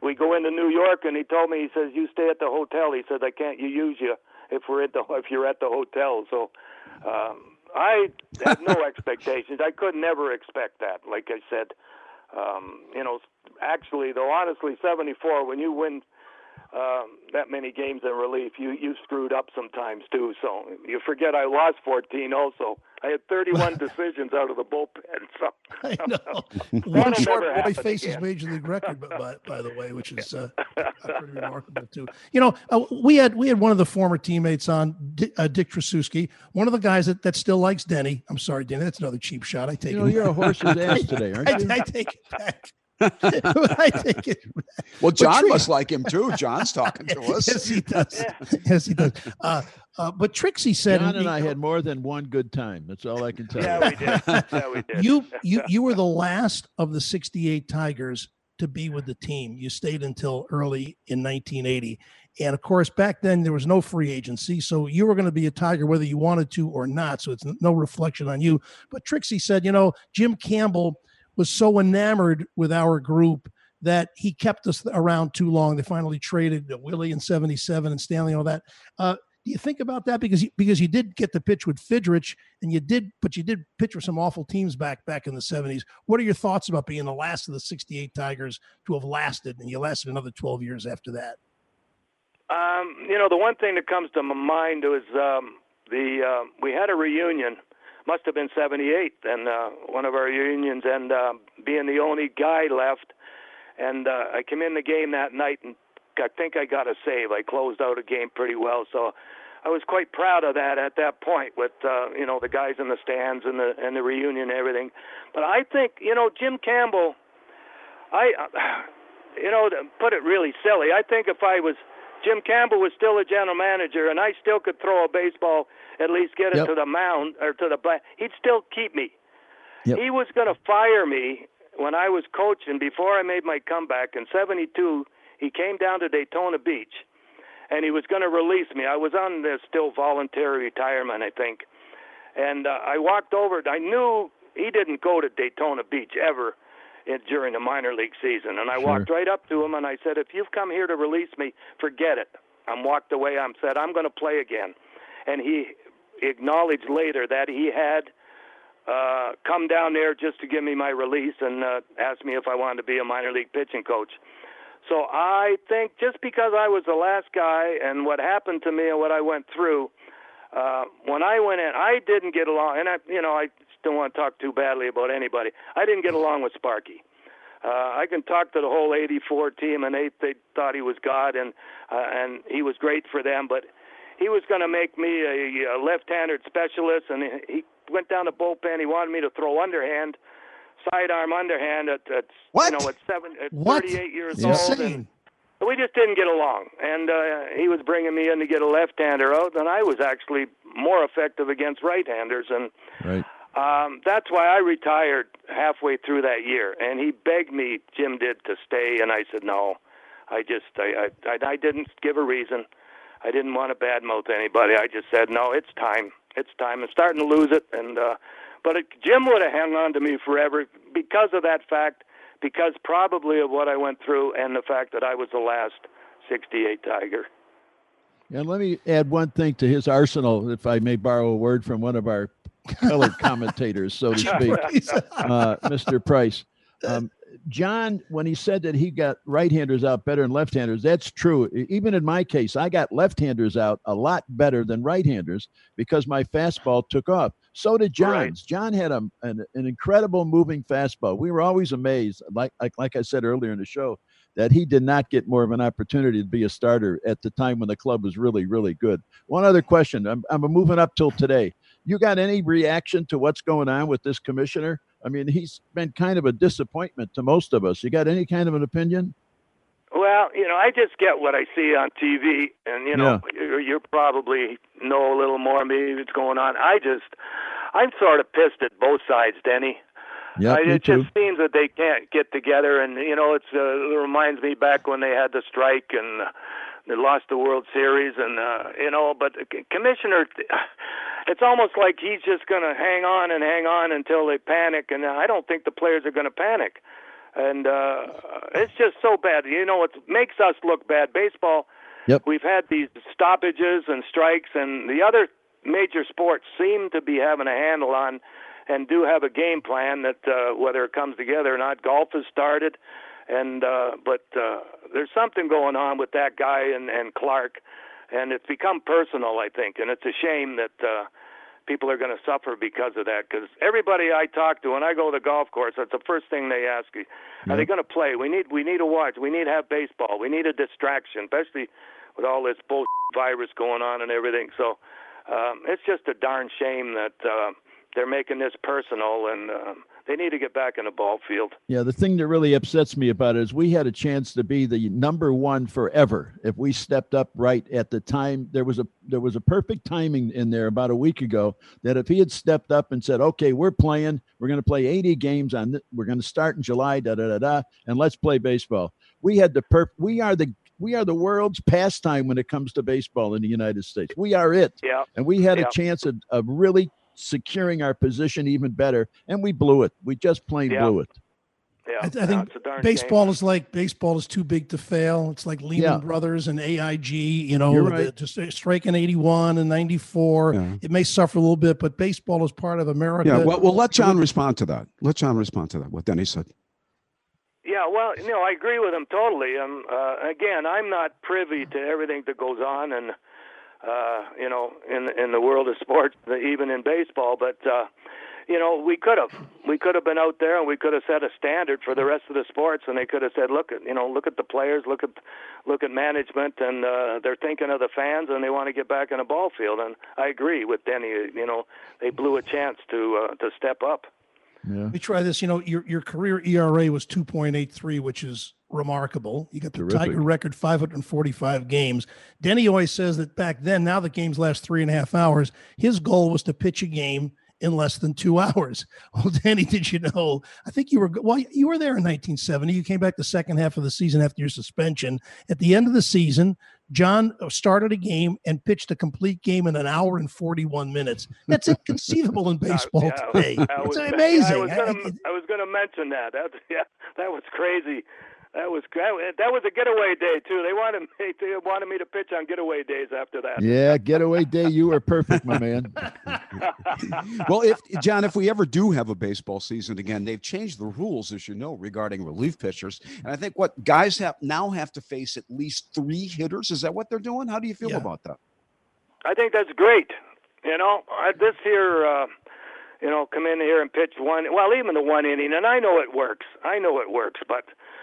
we go into New York, and he told me, he says, you stay at the hotel. He said, I can't use you if we're at the if you're at the hotel. So um, I had no expectations. I could never expect that. Like I said, um, you know, actually, though, honestly, seventy-four, when you win um, that many games in relief, you, you screwed up sometimes, too. So you forget I lost fourteen also. I had thirty-one decisions out of the bullpen. So I know. One That'll short never boy happen faces again. major league record, by, by, by the way, which is uh, pretty remarkable too. You know, uh, we had we had one of the former teammates on, D- uh, Dick Trasuski, one of the guys that, that still likes Denny. I'm sorry, Denny, that's another cheap shot. I take You it. know, you're a horse's ass today, aren't I, you? I take it back. I take it. Well, John Tri- must like him too. John's talking to us. Yes, he does. Yes, he does. Uh, uh, but Trixie said, John and he- I had more than one good time. That's all I can tell yeah, you. we did. Yeah, we did. you you you were the last of the sixty-eight Tigers to be with the team. You stayed until early in nineteen eighty. And of course, back then there was no free agency. So you were going to be a Tiger whether you wanted to or not. So it's no reflection on you. But Trixie said, you know, Jim Campbell was so enamored with our group that he kept us around too long. They finally traded Willie in seventy-seven and Stanley and all that. Uh, do you think about that? Because you, because you did get to pitch with Fidrich, and you did, but you did pitch for some awful teams back back in the seventies. What are your thoughts about being the last of the sixty-eight Tigers to have lasted, and you lasted another twelve years after that? Um, you know, the one thing that comes to my mind was um, the uh, we had a reunion. Must have been seventy-eight, and uh, one of our reunions, and uh, being the only guy left. And uh, I came in the game that night, and I think I got a save. I closed out a game pretty well, so I was quite proud of that at that point with, uh, you know, the guys in the stands and the and the reunion and everything. But I think, you know, Jim Campbell, I, you know, to put it really silly, I think if I was, Jim Campbell was still a general manager, and I still could throw a baseball, at least get it Yep. to the mound or to the bat, he'd still keep me. Yep. He was going to fire me when I was coaching before I made my comeback in seventy-two. He came down to Daytona Beach, and he was going to release me. I was on this still voluntary retirement, I think. And uh, I walked over. I knew he didn't go to Daytona Beach ever in, during the minor league season. And I Sure. walked right up to him, and I said, if you've come here to release me, forget it. I'm walked away. I'm said, I'm going to play again. And he acknowledged later that he had uh, come down there just to give me my release and uh, asked me if I wanted to be a minor league pitching coach. So I think just because I was the last guy and what happened to me and what I went through, uh, when I went in, I didn't get along. And, I, you know, I don't want to talk too badly about anybody. I didn't get along with Sparky. Uh, I can talk to the whole eighty-four team, and they, they thought he was God, and uh, and he was great for them. But he was going to make me a, a left-handed specialist, and he went down the bullpen. He wanted me to throw underhand, sidearm underhand at, at What? you know, at seven, at What? thirty-eight years Yeah. old. And Insane. we just didn't get along. And uh, he was bringing me in to get a left-hander out, and I was actually more effective against right-handers. And Right. um, that's why I retired halfway through that year. And he begged me, Jim did, to stay, and I said no. I just, I, I, I didn't give a reason. I didn't want to badmouth anybody. I just said, no, it's time. It's time. I'm starting to lose it. And uh, but it, Jim would have hung on to me forever because of that fact, because probably of what I went through and the fact that I was the last sixty-eight Tiger. And let me add one thing to his arsenal, if I may borrow a word from one of our colored commentators, so to speak, uh, Mister Price. Um, John, when he said that he got right-handers out better than left-handers, that's true. Even in my case, I got left-handers out a lot better than right-handers because my fastball took off. So did John's. Right. John had a, an, an incredible moving fastball. We were always amazed, like, like like I said earlier in the show, that he did not get more of an opportunity to be a starter at the time when the club was really, really good. One other question. I'm, I'm moving up till today. You got any reaction to what's going on with this commissioner? I mean, he's been kind of a disappointment to most of us. You got any kind of an opinion? Well, you know, I just get what I see on T V, and, you know, you you probably know a little more maybe what's going on. I just, I'm sort of pissed at both sides, Denny. Yeah, I, me it too. just seems that they can't get together, and, you know, it's uh, it reminds me back when they had the strike and uh, they lost the World Series, and, uh, you know, but the commissioner, it's almost like he's just going to hang on and hang on until they panic, and I don't think the players are going to panic. and uh, it's just so bad. You know, it makes us look bad. Baseball, Yep. we've had these stoppages and strikes, and the other major sports seem to be having a handle on and do have a game plan that uh, whether it comes together or not. Golf has started, and uh, but uh, there's something going on with that guy and, and Clark, and it's become personal, I think, and it's a shame that uh, people are going to suffer because of that, because everybody I talk to when I go to the golf course, that's the first thing they ask you. Are Yep. they going to play? We need we need to watch. We need to have baseball. We need a distraction, especially with all this bullshit virus going on and everything. So um, it's just a darn shame that uh, they're making this personal, and um, they need to get back in the ball field. Yeah, the thing that really upsets me about it is we had a chance to be the number one forever if we stepped up right at the time. There was a there was a perfect timing in there about a week ago that if he had stepped up and said, "Okay, we're playing. We're going to play eighty games on. Th- we're going to start in July, da da da da, and let's play baseball." We had the perp. We are the we are the world's pastime when it comes to baseball in the United States. We are it, Yeah. and we had Yeah. a chance of, of really securing our position even better, and we blew it. We just plain Yeah. blew it. Yeah, I, I no, think it's a darn baseball shame. is like baseball is too big to fail. It's like Lehman Yeah. Brothers and A I G. You know, You're the- right. just striking eighty-one and ninety-four. Yeah. It may suffer a little bit, but baseball is part of America. Yeah, well, well, let John respond to that. Let John respond to that, what Denny said. Yeah, well, you know, I agree with him totally. Um, uh, again, I'm not privy to everything that goes on, and uh, you know, in in the world of sports, even in baseball. But uh, you know, we could have, we could have been out there, and we could have set a standard for the rest of the sports, and they could have said, look at, you know, look at the players, look at, look at management, and uh, they're thinking of the fans, and they want to get back in a ball field. And I agree with Denny. You know, they blew a chance to uh, to step up. Yeah. Let me try this. You know, your your career E R A was two point eight three, which is remarkable. You got the Terrific. Tiger record, five hundred forty-five games. Denny always says that back then, now the games last three and a half hours, his goal was to pitch a game in less than two hours. Well, Danny, did you know? I think you were, well, you were there in nineteen seventy. You came back the second half of the season after your suspension. At the end of the season, John started a game and pitched a complete game in an hour and forty-one minutes. That's inconceivable in baseball Yeah, today. that It's was- amazing. Yeah, I was gonna, I- I was going to mention that. That yeah, that was crazy. That was that, that was a getaway day too. They wanted me, they wanted me to pitch on getaway days after that. Yeah, getaway day. You were perfect, my man. Well, if John, if we ever do have a baseball season again, they've changed the rules, as you know, regarding relief pitchers. And I think what guys have now have to face at least three hitters. Is that what they're doing? How do you feel Yeah. about that? I think that's great. You know, I, this here, uh, you know, come in here and pitch one. Well, even the one inning, and I know it works. I know it works, but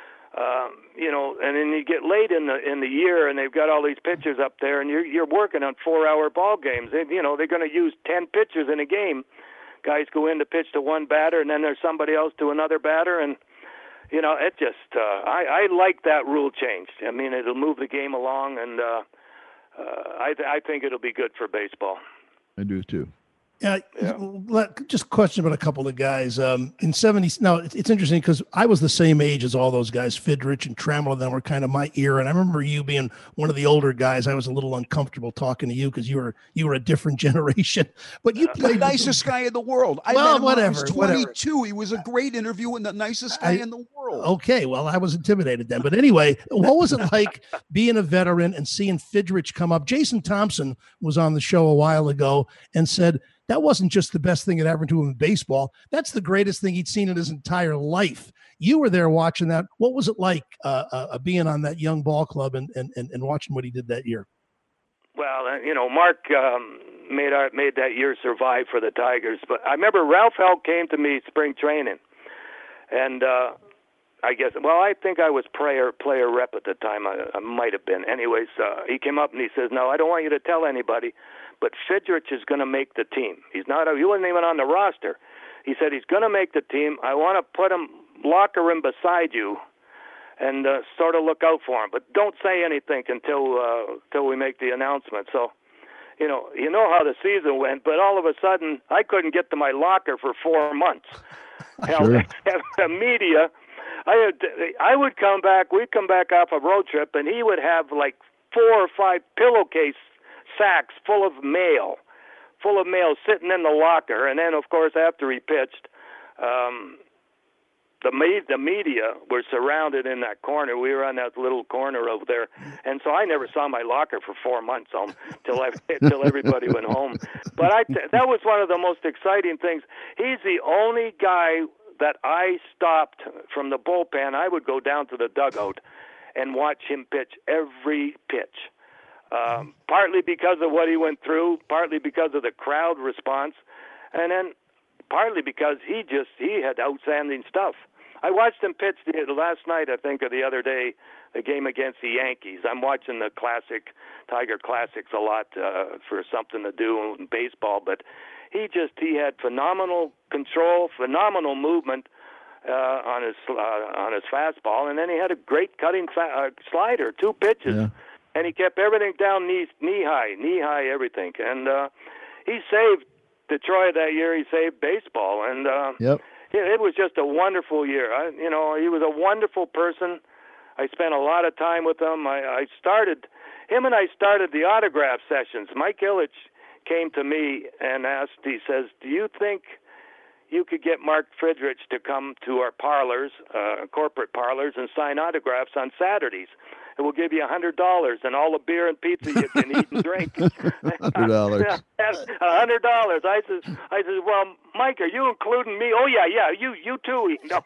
um, you know, and then you get late in the in the year, and they've got all these pitchers up there, and you're you're working on four-hour ball games. They, you know, they're going to use ten pitchers in a game. Guys go in to pitch to one batter, and then there's somebody else to another batter, and you know, it just uh, I I like that rule change. I mean, it'll move the game along, and uh, uh, I th- I think it'll be good for baseball. I do too. Yeah, let- just a question about a couple of guys. Um, in seventy, now it's, it's interesting because I was the same age as all those guys. Fidrich and Trammell, them were kind of my era, and I remember you being one of the older guys. I was a little uncomfortable talking to you because you were you were a different generation. But you The played nicest guy in the world. I Well, met him when I was whatever, whatever. twenty-two. He was a great interview and the nicest guy I- in the world. Okay, well, I was intimidated then. But anyway, what was it like being a veteran and seeing Fidrich come up? Jason Thompson was on the show a while ago and said that wasn't just the best thing that ever to him in baseball. That's the greatest thing he'd seen in his entire life. You were there watching that. What was it like uh, uh, being on that young ball club and, and, and, and watching what he did that year? Well, uh, you know, Mark um, made our, made that year survive for the Tigers. But I remember Ralph Held came to me spring training, and uh, I guess, well, I think I was player player rep at the time. I, I might have been. Anyways, uh, he came up and he says, "No, I don't want you to tell anybody, but Fidrich is going to make the team. He's not. He wasn't even on the roster. He said he's going to make the team. I want to put him, locker him beside you, and uh, sort of look out for him. But don't say anything until uh, until we make the announcement." So, you know, you know how the season went. But all of a sudden, I couldn't get to my locker for four months. Hell, Sure. the media. I had, I would come back. We'd come back off a road trip, and he would have like four or five pillowcase sacks full of mail, full of mail sitting in the locker. And then, of course, after he pitched, um, the me- the media were surrounded in that corner. We were on that little corner over there, and so I never saw my locker for four months um, till I, till everybody went home. But I th- that was one of the most exciting things. He's the only guy that I stopped from the bullpen. I would go down to the dugout and watch him pitch every pitch. Um, partly because of what he went through, partly because of the crowd response, and then partly because he just he had outstanding stuff. I watched him pitch the, last night, I think, or the other day, the game against the Yankees. I'm watching the classic Tiger Classics a lot uh, for something to do in baseball, but he just he had phenomenal control, phenomenal movement uh, on his uh, on his fastball, and then he had a great cutting fa- uh, slider, two pitches. Yeah. And he kept everything down knee, knee high, knee high, everything. And uh, he saved Detroit that year. He saved baseball. And uh, Yep. it, it was just a wonderful year. I, you know, he was a wonderful person. I spent a lot of time with him. I, I started, him and I started the autograph sessions. Mike Ilitch came to me and asked, he says, do you think you could get Mark Friedrich to come to our parlors, uh, corporate parlors, and sign autographs on Saturdays? It will give you a hundred dollars and all the beer and pizza you can eat and drink. Hundred dollars. A hundred dollars. I said, I said, well, Mike, are you including me? Oh yeah, yeah, you, you too. You know,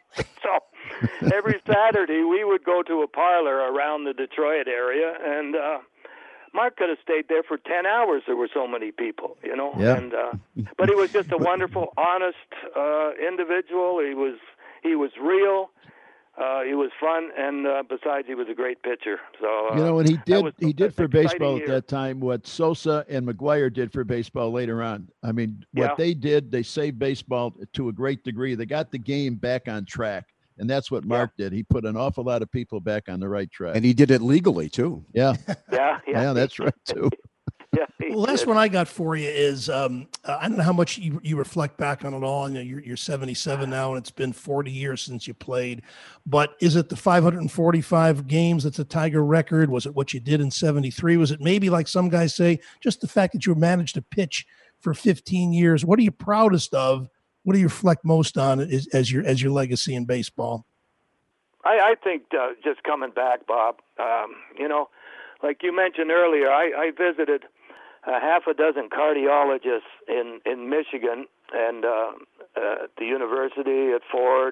so every Saturday we would go to a parlor around the Detroit area, and uh, Mark could have stayed there for ten hours. There were so many people, you know. Yeah. And uh, but he was just a wonderful, honest uh, individual. He was he was real. Uh, he was fun, and uh, besides, he was a great pitcher. So uh, You know, and he that did was he did an for exciting baseball at year. that time what Sosa and McGuire did for baseball later on. I mean, what Yeah. they did, they saved baseball to a great degree. They got the game back on track, and that's what Mark did. He put an awful lot of people back on the right track. And he did it legally too. yeah, Yeah, yeah, yeah, that's right too. yeah. he Well, last did. one I got for you is um, uh, I don't know how much you, you reflect back on it all. You know, you're, you're seventy-seven now, and it's been forty years since you played. But is it the five hundred forty-five games that's a Tiger record? Was it what you did in seventy-three? Was it maybe, like some guys say, just the fact that you managed to pitch for fifteen years? What are you proudest of? What do you reflect most on as, as your as your legacy in baseball? I, I think uh, just coming back, Bob. Um, you know, like you mentioned earlier, I, I visited a half a dozen cardiologists in in Michigan and uh, uh, at the university, at Ford,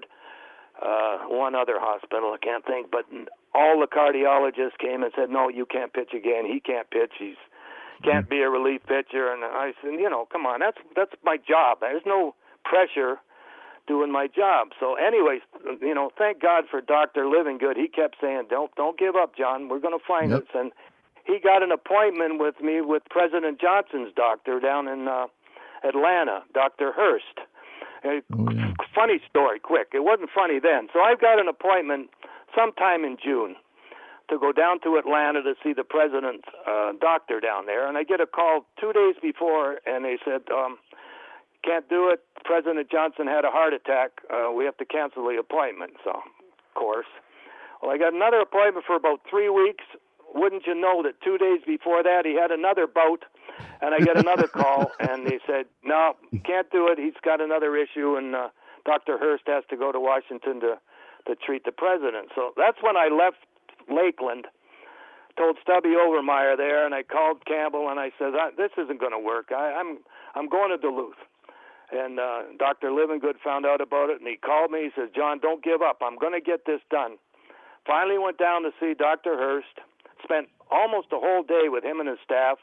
uh, one other hospital, I can't think, but all the cardiologists came and said, no, you can't pitch again. He can't pitch. He's can't be a relief pitcher. And I said, you know, come on, that's that's my job. There's no pressure doing my job. So anyways, you know, thank God for Doctor Livingood. He kept saying, don't don't give up, John. We're going to find Yep. us. And he got an appointment with me with President Johnson's doctor down in uh, Atlanta, Doctor Hurst. Uh, Oh, yeah. Funny story, quick. It wasn't funny then. So I've got an appointment sometime in June to go down to Atlanta to see the president's uh, doctor down there. And I get a call two days before, and they said, um, can't do it. President Johnson had a heart attack. Uh, we have to cancel the appointment. So, of course. Well, I got another appointment for about three weeks. Wouldn't you know that two days before that he had another bout, and I get another call, and they said, no, can't do it. He's got another issue, and uh, Doctor Hurst has to go to Washington to, to treat the president. So that's when I left Lakeland, told Stubby Overmeyer there, and I called Campbell, and I said, this isn't going to work. I, I'm I'm going to Duluth. And uh, Doctor Livingood found out about it, and he called me. He says, John, don't give up. I'm going to get this done. Finally went down to see Doctor Hurst. Spent almost a whole day with him and his staff.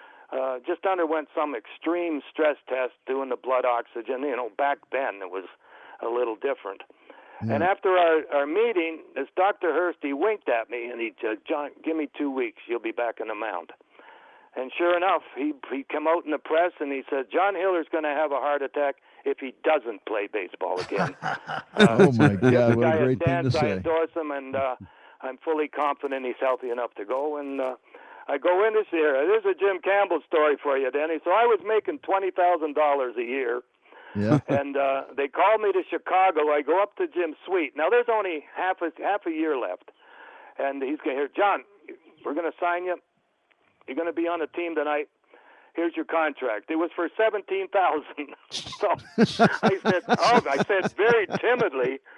Uh, just underwent some extreme stress test doing the blood oxygen. You know, back then it was a little different. Yeah. And after our, our meeting, this Doctor Hurst, he winked at me, and he said, John, give me two weeks. You'll be back in the mound. And sure enough, he he came out in the press, and he said, John Hiller's going to have a heart attack if he doesn't play baseball again. uh, Oh my the God, what guy a great thing to stands, I say. endorse him, and uh, I'm fully confident he's healthy enough to go. And uh, I go in this year. There's a Jim Campbell story for you, Denny. So I was making twenty thousand dollars a year. Yeah. And uh, they called me to Chicago. I go up to Jim's suite. Now there's only half a half a year left, and he's going to hear, John, we're going to sign you. You're going to be on the team tonight. Here's your contract. It was for seventeen thousand. So I said, oh, I said very timidly,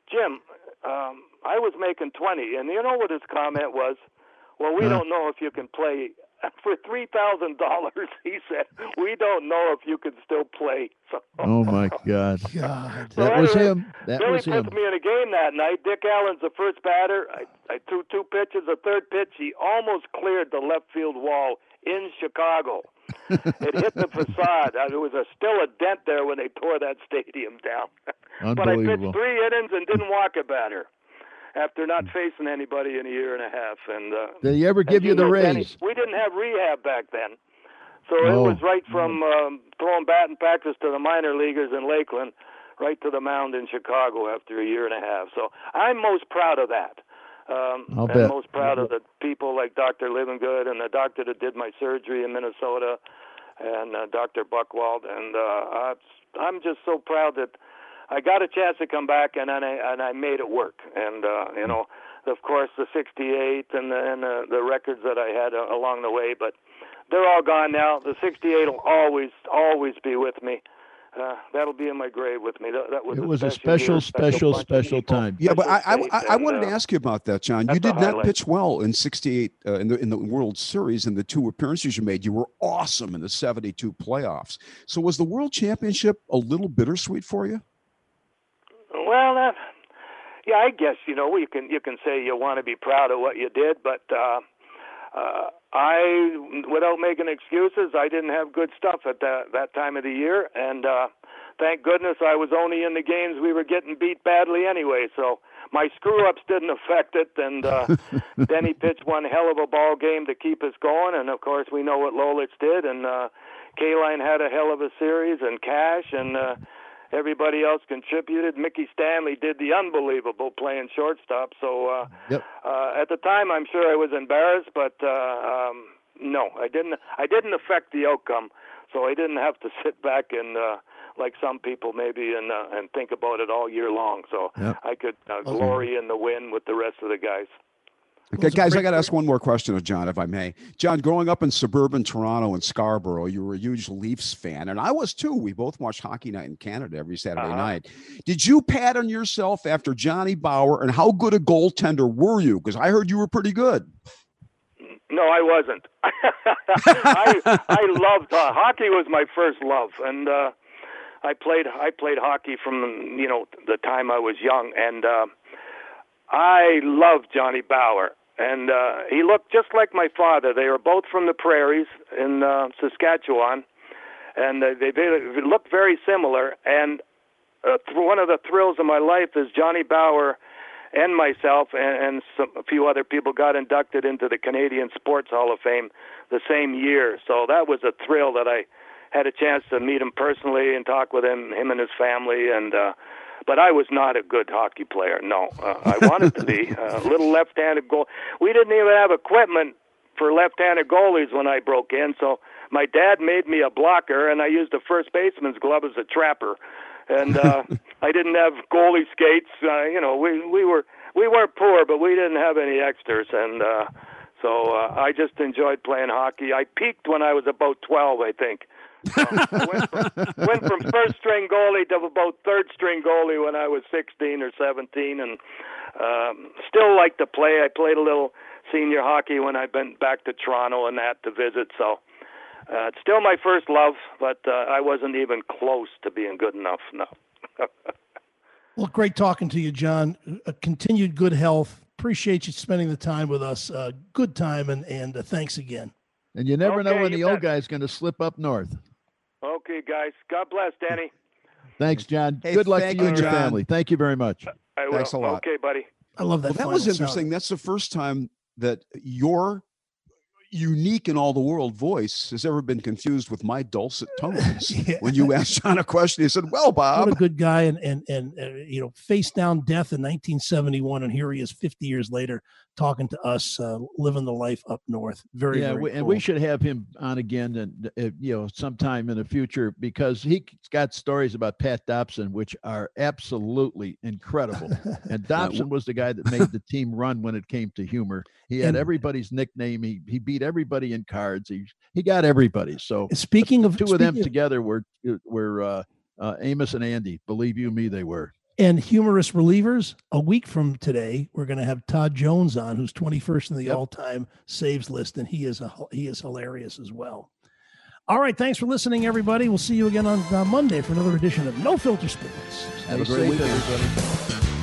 Jim, um, I was making twenty, and you know what his comment was? Well, we Huh? don't know if you can play. For three thousand dollars, he said, we don't know if you can still play. So, Oh my God. God. So That was anyway, him. That Billy was him. puts me in a game that night. Dick Allen's the first batter. I, I threw two pitches. The third pitch, he almost cleared the left field wall in Chicago. It hit the facade. Uh, There was a, still a dent there when they tore that stadium down. But I pitched Unbelievable. three innings and didn't walk a batter after not facing anybody in a year and a half. And uh, Did he ever as give you the know, Danny, raise? we didn't have rehab back then. So Oh. it was right from um, throwing batting practice to the minor leaguers in Lakeland, right to the mound in Chicago after a year and a half. So I'm most proud of that. Um, I'll and bet. most proud of the people like Doctor Livingood and the doctor that did my surgery in Minnesota, and uh, Doctor Buchwald. And uh, I'm just so proud that I got a chance to come back, and then I and I made it work. And uh, you know, of course, the sixty-eight and the and the, the records that I had uh, along the way, but they're all gone now. The sixty-eight will always always be with me. Uh, that'll be in my grave with me. That, that was It a was a special, special, year, special, bunch of special people, time. Yeah, but I, special I, faith, I and, wanted to uh, ask you about that, John. You that's a did not highlight. pitch well in sixty-eight uh, in the in the World Series in the two appearances you made. You were awesome in the seventy-two playoffs. So was the World Championship a little bittersweet for you? Well, that, yeah, I guess you know you can you can say you want to be proud of what you did, but uh, uh, I, without making excuses, I didn't have good stuff at that that time of the year, and uh, thank goodness I was only in the games we were getting beat badly anyway. So my screw ups didn't affect it, and uh, Denny pitched one hell of a ball game to keep us going, and of course we know what Lolich did, and uh, Kaline had a hell of a series, and Cash, and uh, everybody else contributed. Mickey Stanley did the unbelievable playing shortstop. So uh, Yep. uh, at the time, I'm sure I was embarrassed, but uh, um, no, I didn't. I didn't affect the outcome, so I didn't have to sit back and uh, like some people maybe and uh, and think about it all year long. So Yep. I could uh, glory in the win with the rest of the guys. Okay, guys, I got to ask one more question of John, if I may. John, growing up in suburban Toronto and Scarborough, you were a huge Leafs fan, and I was too. We both watched Hockey Night in Canada every Saturday Uh-huh. night. Did you pattern yourself after Johnny Bower, and how good a goaltender were you? Because I heard you were pretty good. No, I wasn't. I I loved uh, hockey. Was my first love, and uh, I played I played hockey from you know the time I was young, and uh, I loved Johnny Bower. And uh, he looked just like my father. They were both from the prairies in uh, Saskatchewan, and uh, they, they looked very similar. And uh, th- one of the thrills of my life is Johnny Bower and myself and, and some, a few other people got inducted into the Canadian Sports Hall of Fame the same year. So that was a thrill that I had a chance to meet him personally and talk with him, him and his family. And uh, but I was not a good hockey player. No, uh, I wanted to be a little left-handed goal. We didn't even have equipment for left-handed goalies when I broke in. So my dad made me a blocker, and I used a first baseman's glove as a trapper. And uh, I didn't have goalie skates. Uh, you know, we we were we weren't poor, but we didn't have any extras. And uh, so uh, I just enjoyed playing hockey. I peaked when I was about twelve, I think. Uh, I went from, went from first string goalie to about third string goalie when I was sixteen or seventeen, and um, still like to play. I played a little senior hockey when I went back to Toronto and that to visit. So uh, it's still my first love, but uh, I wasn't even close to being good enough. No. Well, great talking to you, John. Uh, continued good health. Appreciate you spending the time with us. Uh, good time, and and uh, thanks again. And you never know Okay, when you the old bet. guy's going to slip up north. Okay, guys. God bless, Danny. Thanks, John. Hey, Good luck to thank you you, and your John. family. Thank you very much. I will. Thanks a lot. Okay, buddy. I love that. Well, that final was sound. interesting. That's the first time that your unique in all the world voice has ever been confused with my dulcet tones. Yeah. When you asked John a question, he said, "Well, Bob." What a good guy, and and and uh, you know, faced down death in nineteen seventy-one, and here he is fifty years later talking to us, uh, living the life up north. Very, yeah, very we, cool. and we should have him on again, and uh, you know, sometime in the future, because he's got stories about Pat Dobson which are absolutely incredible. And Dobson was the guy that made the team run when it came to humor. He had And- everybody's nickname. He he beat everybody in cards. He he got everybody. So Speaking of two of them speaking together were were uh, uh, Amos and Andy. Believe you me, they were. And humorous relievers, a week from today, we're going to have Todd Jones on, who's twenty-first in the Yep. all-time saves list, and he is a he is hilarious as well. All right, thanks for listening, everybody. We'll see you again on uh, Monday for another edition of No Filter Sports. Have a Stay great safe, weekend. everybody.